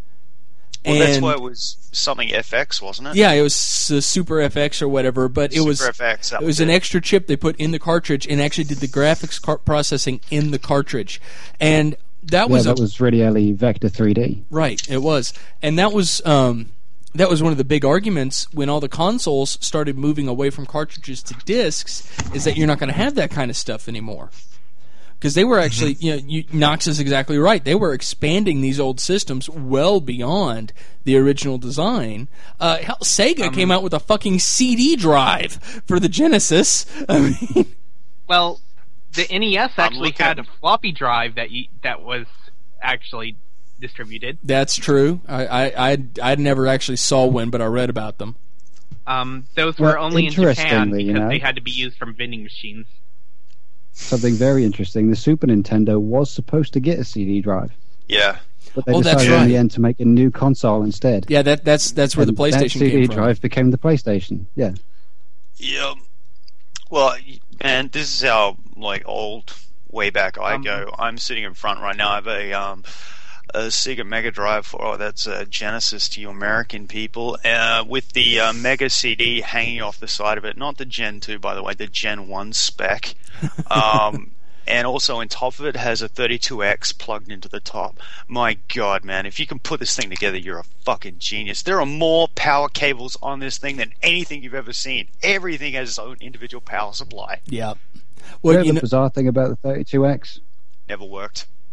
Well, that's And- why it was something F X, wasn't it? Yeah, it was uh, Super F X or whatever, but it Super was F X, that it was was an it. extra chip they put in the cartridge and actually did the graphics car- processing in the cartridge, and that Yeah, was that a, was really early Vector three D. right. It was, and that was um, that was one of the big arguments when all the consoles started moving away from cartridges to discs. Is that you're not going to have that kind of stuff anymore. Because they were actually, you know, you, Knox is exactly right. They were expanding these old systems well beyond the original design. Uh, hell, Sega came out with a fucking C D drive for the Genesis. I mean, Well, the N E S actually looking had a at- floppy drive that you, that was actually distributed. that's true. I, I, I, I never actually saw one, but I read about them. Um, those Well, were only in Japan interestingly, because you know- they had to be used from vending machines. Something very interesting. The Super Nintendo was supposed to get a C D drive, Yeah. but they Oh, that's decided in right. the end to make a new console instead. Yeah, that, that's that's where the And PlayStation that C D came from. drive became the PlayStation. Yeah. Yeah. Well, man, this is how like old, way back I Um, go. I'm sitting in front right now. I have a um, a Sega Mega Drive for oh, that's a Genesis to you American people, uh, with the uh, Mega C D hanging off the side of it. Not the Gen two, by the way, the Gen one spec. Um, and also on top of it has a thirty-two X plugged into the top. My God, man, if you can put this thing together, you're a fucking genius. There are more power cables on this thing than anything you've ever seen. Everything has its own individual power supply. Yeah. Well, Well, you the know, bizarre thing about the thirty-two X, Never worked.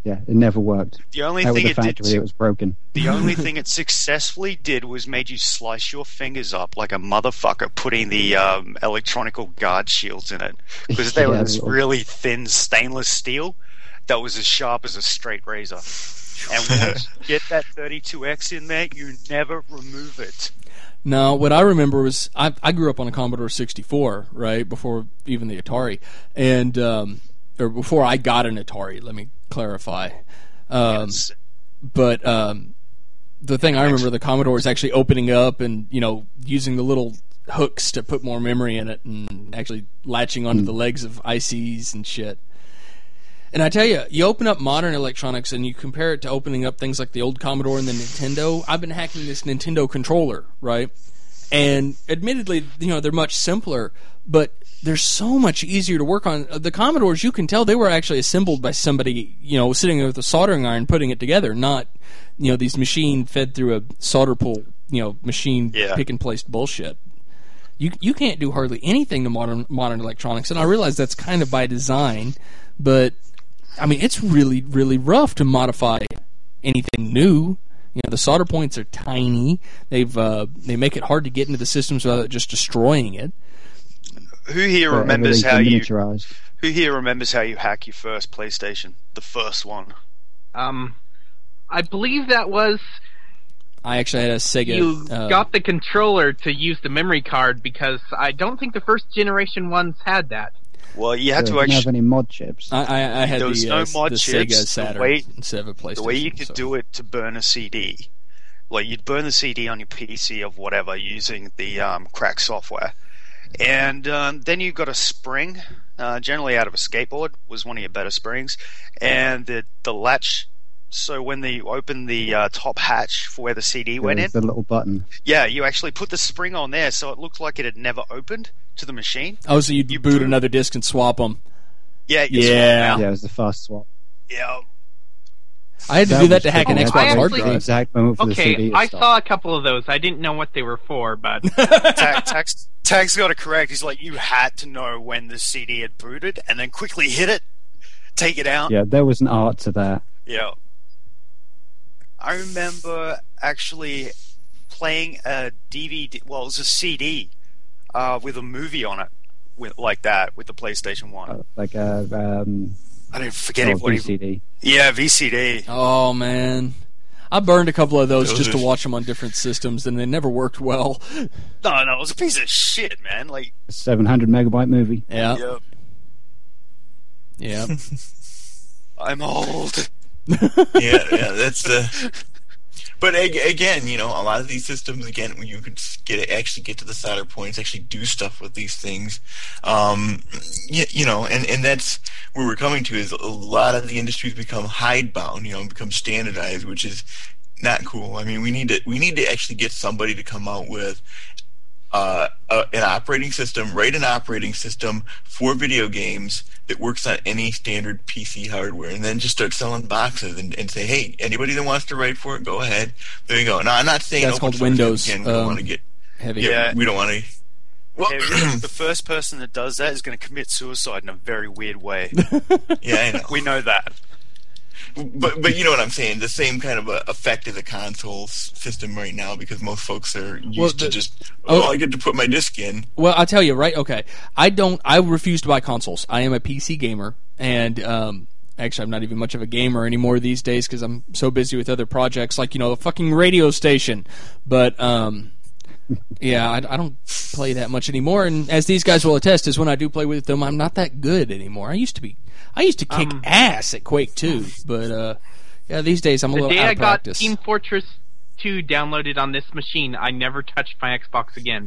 Yeah, it never worked. The only Out with thing the it did, factory, it was broken. the only thing it successfully did was made you slice your fingers up like a motherfucker, putting the um, electronical guard shields in it, because they Yeah, were this little- really thin stainless steel that was as sharp as a straight razor. And once you get that thirty-two X in there, you never remove it. No, what I remember was I, I grew up on a Commodore sixty-four, right, before even the Atari, and um, or before I got an Atari. Let me clarify. Um, Yes. But um, the thing I remember, the Commodore is actually opening up and you know using the little hooks to put more memory in it, and actually latching onto the legs of I Cs and shit. And I tell you, you open up modern electronics and you compare it to opening up things like the old Commodore and the Nintendo. I've been hacking this Nintendo controller, right? And admittedly, you know, they're much simpler, but they're so much easier to work on. The Commodores, you can tell they were actually assembled by somebody, you know, sitting there with a soldering iron putting it together, not, you know, these machine fed through a solder pool, you know, machine Yeah. pick and placed bullshit. You you can't do hardly anything to modern modern electronics, and I realize that's kind of by design, but I mean, it's really, really rough to modify anything new. You know, the solder points are tiny. They've uh, they make it hard to get into the systems without just destroying it. Who here But remembers everything's how been you? miniaturized. Who here remembers how you hack your first PlayStation? The first one. Um, I believe that was I actually had a Sega. you uh, got the controller to use the memory card, because I don't think the first generation ones had that. Well, you had So to it didn't have actually. any mod chips. I, I, I had There was the, no uh, mod the chips. Sega The Saturn way- instead of a PlayStation. The way you could so. do it to burn a C D, like you'd burn the C D on your P C of whatever using the um, crack software, and um, then you got a spring, uh, generally out of a skateboard, was one of your better springs, and the the latch. So when the, you open the uh, top hatch for where the C D went in, There's the little button. yeah, you actually put the spring on there, so it looked like it had never opened to the machine. Oh, so you'd you boot boot- another disc and swap them. Yeah, you Yeah. swap it out. Yeah, it was the fast swap. yeah. I had to do that was to hack an tricky. Oh, Xbox I hard actually- The drive. exact moment for the C D Okay, to I stop. saw a couple of those. I didn't know what they were for, but Tag, Tag's, Tag's got it correct. He's like, you had to know when the C D had booted, and then quickly hit it, take it out. Yeah, there was an art to that. Yeah. I remember actually playing a D V D. Well, it was a C D uh, with a movie on it, with like that, with the PlayStation One. Uh, like a um, I didn't forget oh, it. What he, V C D. yeah, V C D. Oh man, I burned a couple of those, Those just to are- watch them on different systems, and they never worked well. No, no, it was a piece of shit, man. Like, A seven hundred megabyte movie. Yeah, yeah, yeah. I'm old. yeah, yeah, that's the. But ag- again, you know, a lot of these systems, again, when you could get actually get to the solder points, actually do stuff with these things, um, you, you know, and, and that's where we're coming to, is a lot of the industries become hidebound, you know, become standardized, which is not cool. I mean, we need to we need to actually get somebody to come out with uh, a, an operating system, write an operating system for video games that works on any standard P C hardware, and then just start selling boxes and, and say, hey, anybody that wants to write for it, go ahead. There you go. Now, I'm not saying That's open called source, Windows, Again, we don't um, want to get. Heavy. Yeah, Yeah. we don't want to. Well, Yeah, the first person that does that is going to commit suicide in a very weird way. yeah, I know. We know that. But but you know what I'm saying? The same kind of uh, effect of the console s- system right now, because most folks are used Well, to the- just oh. oh, I get to put my disc in. Well, I'll tell you, right? Okay, I don't. I refuse to buy consoles. I am a P C gamer, and um, actually, I'm not even much of a gamer anymore these days because I'm so busy with other projects, like you know, the fucking radio station. But um, yeah, I, I don't play that much anymore. And as these guys will attest, is when I do play with them, I'm not that good anymore. I used to be. I used to kick Um, ass at Quake two, but uh, yeah, these days I'm a the little day out I of got practice. Team Fortress two downloaded on this machine, I never touched my Xbox again.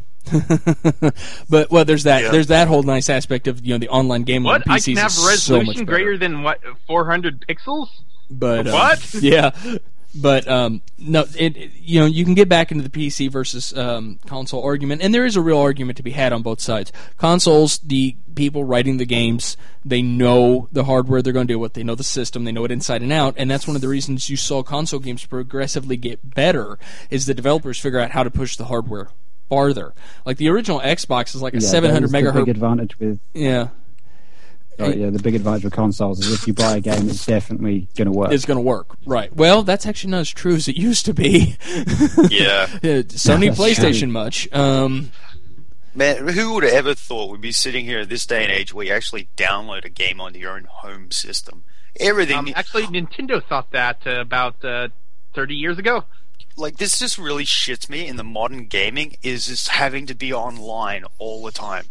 But well, there's that. Yeah. There's that whole nice aspect of you know the online game What? on P I Cs can have is so much resolution better. greater than what four hundred pixels? But uh, What? Yeah, but um, no, it, it- you know you can get back into the P C versus um, console argument, and there is a real argument to be had on both sides. Consoles, the people writing the games, they know the hardware they're going to deal with. They know the system. They know it inside and out, and that's one of the reasons you saw console games progressively get better. Is the developers figure out how to push the hardware farther. Like the original Xbox is like a Yeah, seven hundred that was the big megahertz. advantage with Yeah. Right, yeah, the big advantage with consoles is if you buy a game, it's definitely going to work. It's going to work, right? Well, that's actually not as true as it used to be. Yeah. Sony That's PlayStation true. much. Um, Man, who would have ever thought we'd be sitting here at this day and age where you actually download a game onto your own home system? Everything. Um, actually, Nintendo thought that uh, about uh, thirty years ago. Like, this just really shits me in the modern gaming, is just having to be online all the time.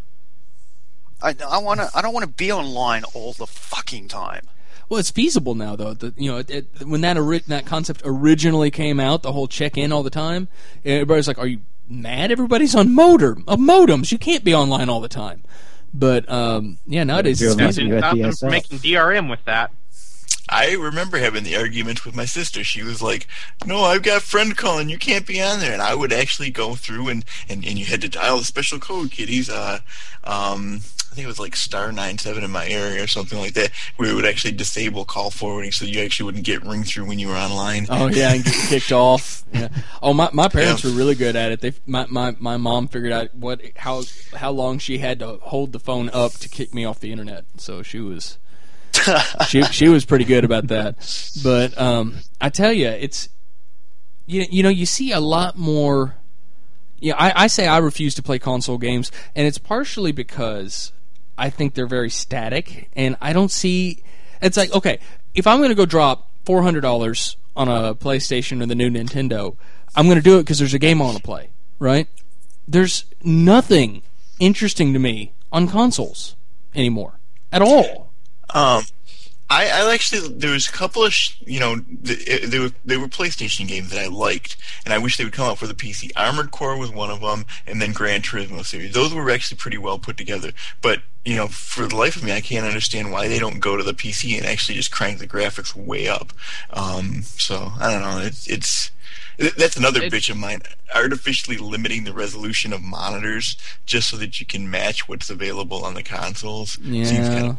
I, I want to. I don't want to be online all the fucking time. well, it's feasible now, though. The, you know, it, it, when that ori- that concept originally came out, the whole check-in all the time, everybody's like, "Are you mad? Everybody's on modem, of modems. You can't be online all the time." But um, yeah, nowadays If it's you're feasible. You Didn't had stop them D S L. from making D R M with that. I remember having the argument with my sister. She was like, "No, I've got friend calling. You can't be on there." And I would actually go through and, and, and you had to dial the special code, kiddies. Uh, um, I think it was like star nine seven in my area or something like that, where it would actually disable call forwarding, so you actually wouldn't get ring through when you were online. Oh yeah, and get kicked off. Yeah. Oh, my my parents Yeah. were really good at it. They my, my my mom figured out what how how long she had to hold the phone up to kick me off the internet. So she was she she was pretty good about that. But um, I tell you, it's you you know you see a lot more. Yeah, I, I say I refuse to play console games, and it's partially because I think they're very static, and I don't see. It's like, okay, if I'm going to go drop four hundred dollars on a PlayStation or the new Nintendo, I'm going to do it because there's a game I want to play, right? There's nothing interesting to me on consoles anymore at all. Um, I, I actually there was a couple of sh- you know th- they were they were PlayStation games that I liked, and I wish they would come out for the P C. Armored Core was one of them, and then Gran Turismo series. Those were actually pretty well put together. But you know, for the life of me, I can't understand why they don't go to the P C and actually just crank the graphics way up. Um, so I don't know. It's it's that's another It- bitch of mine. Artificially limiting the resolution of monitors just so that you can match what's available on the consoles. Seems Yeah. kinda-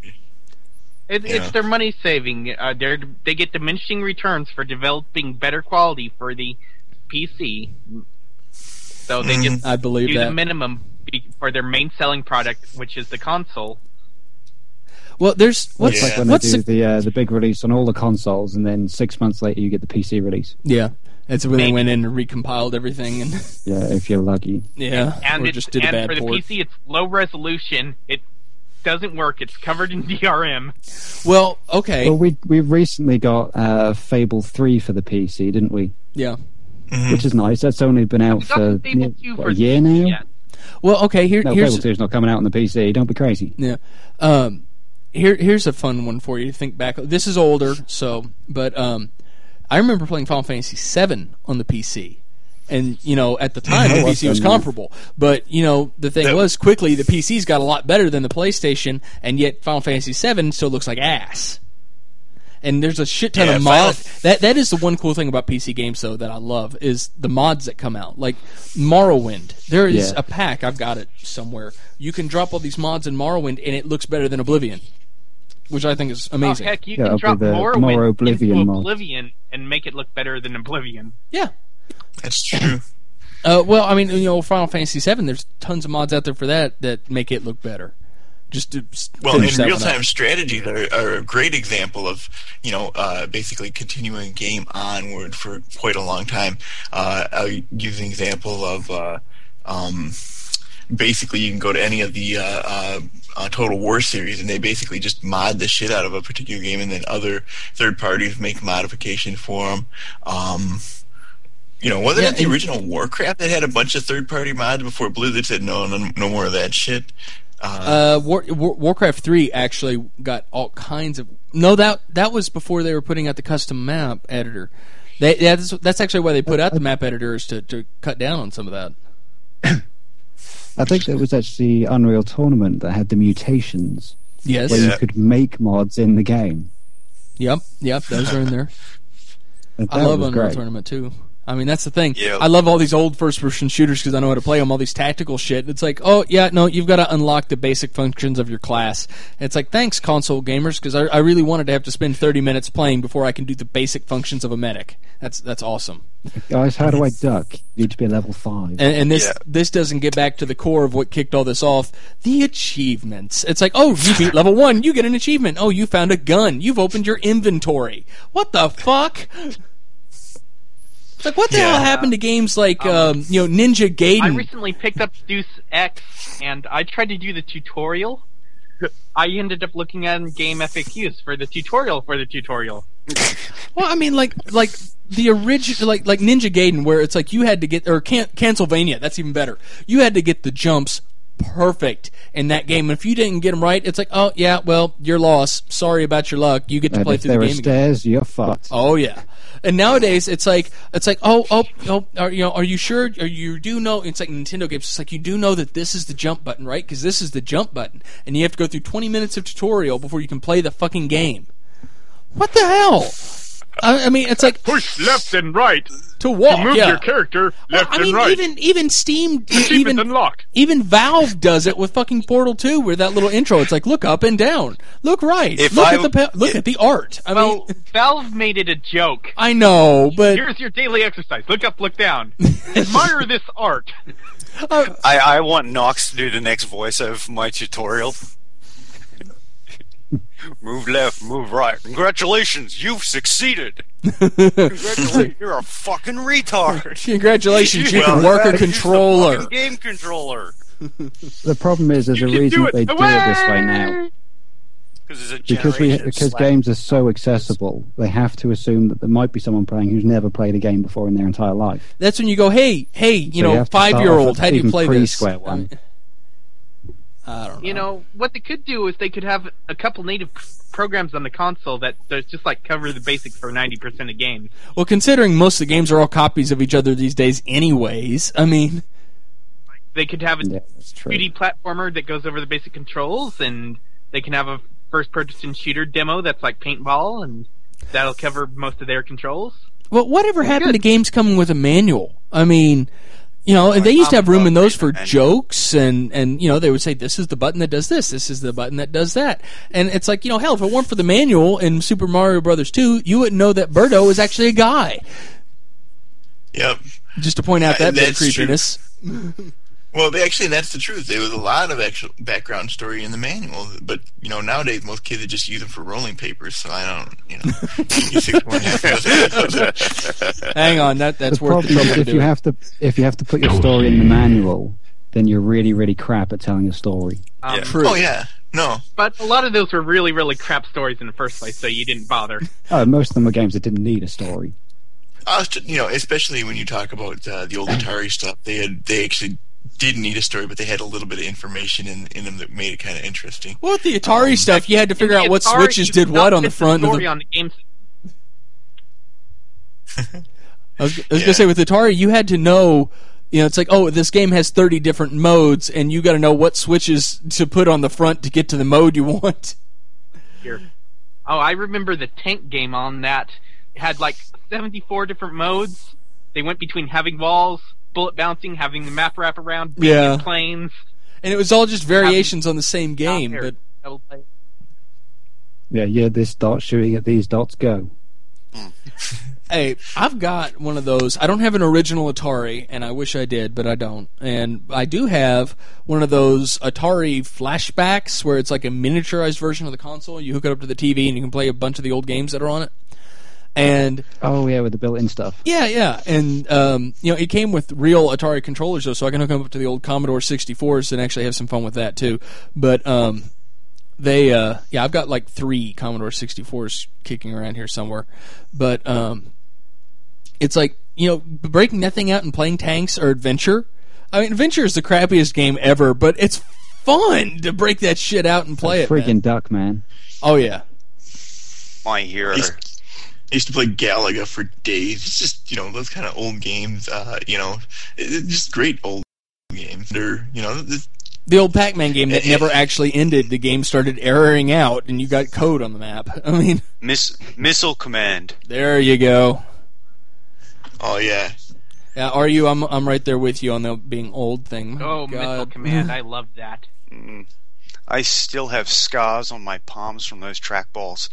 It, Yeah. It's their money saving. Uh, they they get diminishing returns for developing better quality for the P C. So they just I believe do that. the minimum be- for their main selling product, which is the console. Well, there's what's It's like when what's they do the, the uh, the big release on all the consoles, and then six months later you get the P C release. yeah. It's when they Maybe. went in and recompiled everything, and Yeah, if you're lucky. yeah, And or it's just did a and bad for the port. P C, it's low resolution. It doesn't work. It's covered in D R M. Well, okay, Well, we we recently got uh, Fable three for the P C, didn't we? yeah. Which is nice. That's only been out We for got Fable near- two what, for a year the P C now. yet. Well, okay. Here, No, here's Fable two is not coming out on the P C. Don't be crazy. yeah. Um, here, here's a fun one for you to think back. This is older, so but um, I remember playing Final Fantasy seven on the P C. And, you know, at the time, the P C was comparable. But, you know, the thing That- was, quickly, the P C's got a lot better than the PlayStation, and yet Final Fantasy seven still looks like ass. And there's a shit ton Yeah, of Final- mods. That that is the one cool thing about P C games, though, that I love, is the mods that come out. Like Morrowind. There is Yeah. a pack, I've got it somewhere. You can drop all these mods in Morrowind, and it looks better than Oblivion. Which I think is amazing. Oh, heck, you Yeah, can it'll drop be the Morrowind Morrow Oblivion into mod. Oblivion and make it look better than Oblivion. Yeah. That's true. Uh, well, I mean, you know, Final Fantasy seven, there's tons of mods out there for that that make it look better. Just to s- Well, finish and that one real-time up. strategies are, are a great example of, you know, uh, basically continuing a game onward for quite a long time. Uh, I'll use an example of, uh, um, basically you can go to any of the uh, uh, uh, Total War series, and they basically just mod the shit out of a particular game, and then other third parties make modification for them. Um, you know, wasn't Yeah, it the and- original Warcraft that had a bunch of third-party mods before Blizzard said no, no, no more of that shit? Uh, War, War, Warcraft three actually got all kinds of. No, that that was before they were putting out the custom map editor. They, yeah, that's, that's actually why they put out the map editors to, to cut down on some of that. I think there was actually Unreal Tournament that had the mutations, Yes. where Yeah. you could make mods in the game. Yep. Yep. Those are in there. And I that love was Unreal great. Tournament too. I mean, that's the thing. Yeah. I love all these old first-person shooters because I know how to play them, all these tactical shit. It's like, oh, yeah, no, you've got to unlock the basic functions of your class. And it's like, thanks, console gamers, because I, I really wanted to have to spend thirty minutes playing before I can do the basic functions of a medic. That's that's awesome. Guys, how do I duck? You need to be level five. And, and this Yeah. this doesn't get back to the core of what kicked all this off. The achievements. It's like, oh, you beat level one, you get an achievement. Oh, you found a gun. You've opened your inventory. What the fuck? It's like, what the Yeah. hell happened to games like, um, you know, Ninja I Gaiden? recently picked up Deus Ex, and I tried to do the tutorial. I ended up looking at game F A Qs for the tutorial for the tutorial. Well, I mean, like, like the original, like, like Ninja Gaiden, where it's like you had to get, or Can- Castlevania, that's even better. You had to get the jumps perfect in that game, and if you didn't get them right, it's like, oh yeah, well, you're lost. Sorry about your luck. You get to And play if through there the are game again. stairs, you're fucked. Oh yeah. And nowadays it's like it's like oh oh oh are you know are you sure are you do know it's like Nintendo games it's like you do know that this is the jump button, right? Because this is the jump button, and you have to go through twenty minutes of tutorial before you can play the fucking game. What the hell? I, I mean, it's like Push left and right to walk. yeah. character Well, I mean, even even Steam, even unlocked. even Valve does it with fucking Portal two, where that little intro. It's like look up and down, look right, If look I- at the pa- look if- at the art. I Well, mean, Valve made it a joke. I know, but Here's your daily exercise. Look up, look down. Admire this art. uh, I, I want Nox to do the next voice of my tutorial. Move left, move right. Congratulations, you've succeeded. Congratulations, you're a fucking retard. congratulations, you Well, can work a use the controller. fucking game controller. The problem is, there's You a can reason do it. they do Away! it this way now. Because it's a Because we generation because slap. games are so accessible, they have to assume that there might be someone playing who's never played a game before in their entire life. That's when you go, hey, hey, you So you know, have to start five year old, off at how do you even play this? pre-square one. I don't know. You know, what they could do is they could have a couple native programs on the console that that just like cover the basics for ninety percent of games. Well, considering most of the games are all copies of each other these days, anyways. I mean, They could have a Yeah, that's true. two D platformer that goes over the basic controls, and they can have a first-person shooter demo that's like paintball, and that'll cover most of their controls. well, whatever happened good. to games coming with a manual? I mean, you know, and they used to have room in those for Manual. jokes, and and you know, they would say this is the button that does this, this is the button that does that, and it's like, you know, hell, if it weren't for the manual in Super Mario Brothers two, you wouldn't know that Birdo is actually a guy. Yep. Just to point out Uh, that bit of that's true. creepiness. Well, they actually, that's the truth. There was a lot of actual background story in the manual, but you know, nowadays most kids just use them for rolling papers. So I don't, you know, six point half of it. Hang on, that that's The worth the problem trouble is to if do. you have to if you have to put your story in the manual, then you're really really crap at telling a story. Um, Yeah. True. Oh yeah, no. But a lot of those were really, really crap stories in the first place, so you didn't bother. Oh, most of them were games that didn't need a story. I was, ju- you know, especially when you talk about uh, the old Atari stuff, they had they actually didn't need a story, but they had a little bit of information in, in them that made it kind of interesting. Well, with the Atari Um, stuff, you had to figure In the out what Atari, switches you did could what not on the fit front of story the. on the game. I was, I was Yeah. gonna say with Atari, you had to know. You know, it's like, oh, this game has thirty different modes, and you got to know what switches to put on the front to get to the mode you want. Here. Oh, I remember the tank game on that. It had like seventy-four different modes. They went between having walls, bullet bouncing, having the map wrap around, being Yeah. in planes. And it was all just variations on the same game. Out But there. Yeah, yeah. This dot shooting at these dots. Go. hey, I've got one of those. I don't have an original Atari, and I wish I did, but I don't. And I do have one of those Atari flashbacks where it's like a miniaturized version of the console. You hook it up to the T V, and you can play a bunch of the old games that are on it. And Oh yeah, with the built-in stuff. yeah, yeah, and um, you know, it came with real Atari controllers though, so I can hook them up to the old Commodore sixty-fours and actually have some fun with that too. But um, they, uh, yeah, I've got like three Commodore sixty-fours kicking around here somewhere. But um, it's like, you know, breaking that thing out and playing tanks or Adventure. I mean, Adventure is the crappiest game ever, but it's fun to break that shit out and play it. Freaking man. duck, man. Oh yeah. My hero. He's- I used to play Galaga for days. It's just, you know, those kind of old games, uh, you know, it- it's just great old games. They're, you know, this- The old Pac-Man game that never actually ended. The game started erroring out, and you got code on the map. I mean, Miss Missile Command. there you go. Oh yeah. Yeah, are you? I'm I'm right there with you on the being old thing. My Oh, God. Missile Command, I love that. Mm. I still have scars on my palms from those trackballs.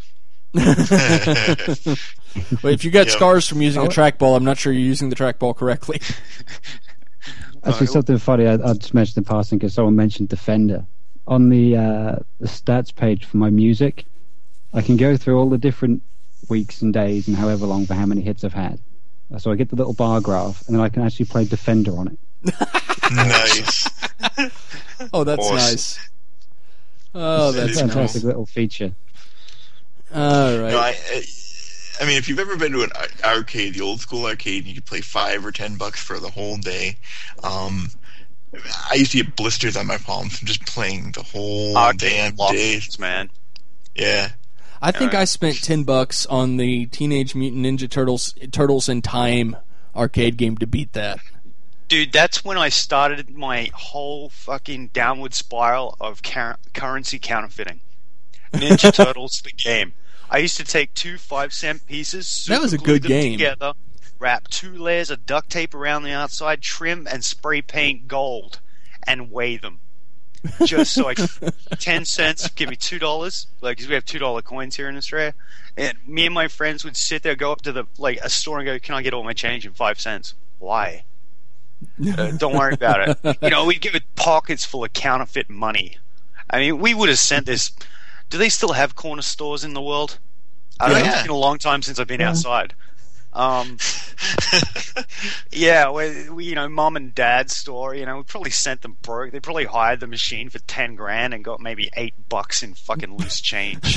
But if you got Yep. scars from using a Oh. trackball, I'm not sure you're using the trackball correctly. Actually, Uh, something funny I, I just mentioned in passing because someone mentioned Defender. On the, uh, the stats page for my music, I can go through all the different weeks and days and however long for how many hits I've had. So I get the little bar graph, and then I can actually play Defender on it. Nice. Oh, that's Awesome. nice. Oh, That that's is nice. Fantastic little feature. All right. No, I, I, I mean, if you've ever been to an ar- arcade, the old school arcade, you could play five or ten bucks for the whole day. Um, I used to get blisters on my palms from just playing the whole damn Arcade day. lofts, man. Yeah. I think Alright. I spent ten bucks on the Teenage Mutant Ninja Turtles Turtles in Time arcade game to beat that. Dude, that's when I started my whole fucking downward spiral of car- currency counterfeiting. Ninja Turtles, the game. I used to take two five cent pieces, That was a superglue good them game. together, wrap two layers of duct tape around the outside, trim and spray paint gold, and weigh them. Just so I ten cents, give me two dollars, like 'cause we have two dollar coins here in Australia. And me and my friends would sit there, go up to the like a store and go, "Can I get all my change in five cents?" Why? Uh, don't worry about it. You know, we'd give it pockets full of counterfeit money. I mean, we would have sent this. Do they still have corner stores in the world? I don't know. Yeah. It's been a long time since I've been Yeah. outside. Um, yeah, we, we, you know, mom and dad's store. You know, we probably sent them broke. They probably hired the machine for ten grand and got maybe eight bucks in fucking loose change.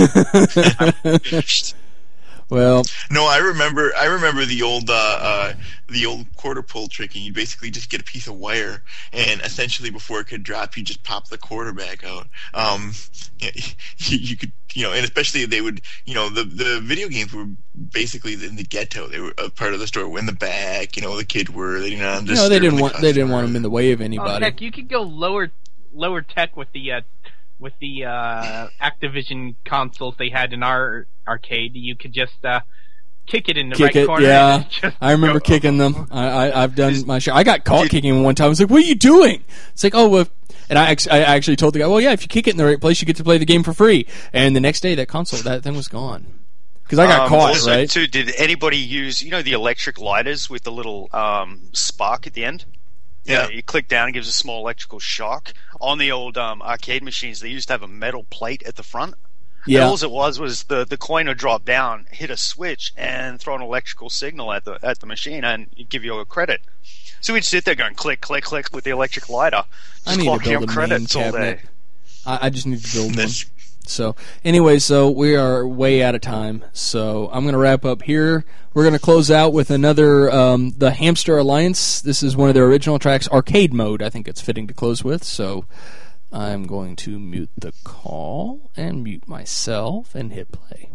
Well, No, I remember. I remember the old, uh, uh, the old quarter pull trick, and you basically just get a piece of wire, and essentially before it could drop, you just pop the quarter back out. Um, you, you could, you know, and especially they would, you know, the the video games were basically in the ghetto. They were a part of the store, in the back. You know, the kids were. They didn't you understand. know, they didn't want they didn't want them in the way of Oh, anybody. heck, you could go lower, lower tech with the uh, with the uh, Activision consoles they had in our arcade. You could just uh, kick it in the Kick right it, corner. yeah. and just I remember go- kicking them. I, I I've done Is- my share. I got caught Did- kicking them one time. I was like, "What are you doing?" It's like, "Oh, well," and I ex- I actually told the guy, "Well, yeah, if you kick it in the right place, you get to play the game for free." And the next day, that console, that thing was gone because I got Um, caught. also, Right? too, did anybody use, you know, the electric lighters with the little um, spark at the end? Yeah. You click down and gives a small electrical shock. On the old um, arcade machines, they used to have a metal plate at the front. And Yeah. all it was was the, the coin would drop down, hit a switch, and throw an electrical signal at the at the machine, and it'd give you a credit. So we'd sit there going click, click, click with the electric lighter, I just need to clocking build up a main credits all cabinet. day. I, I just need to build one. That's- So, anyway, so we are way out of time. So I'm going to wrap up here. We're going to close out with another, um, the Hamster Alliance. This is one of their original tracks, Arcade Mode. I think it's fitting to close with. So I'm going to mute the call and mute myself and hit play.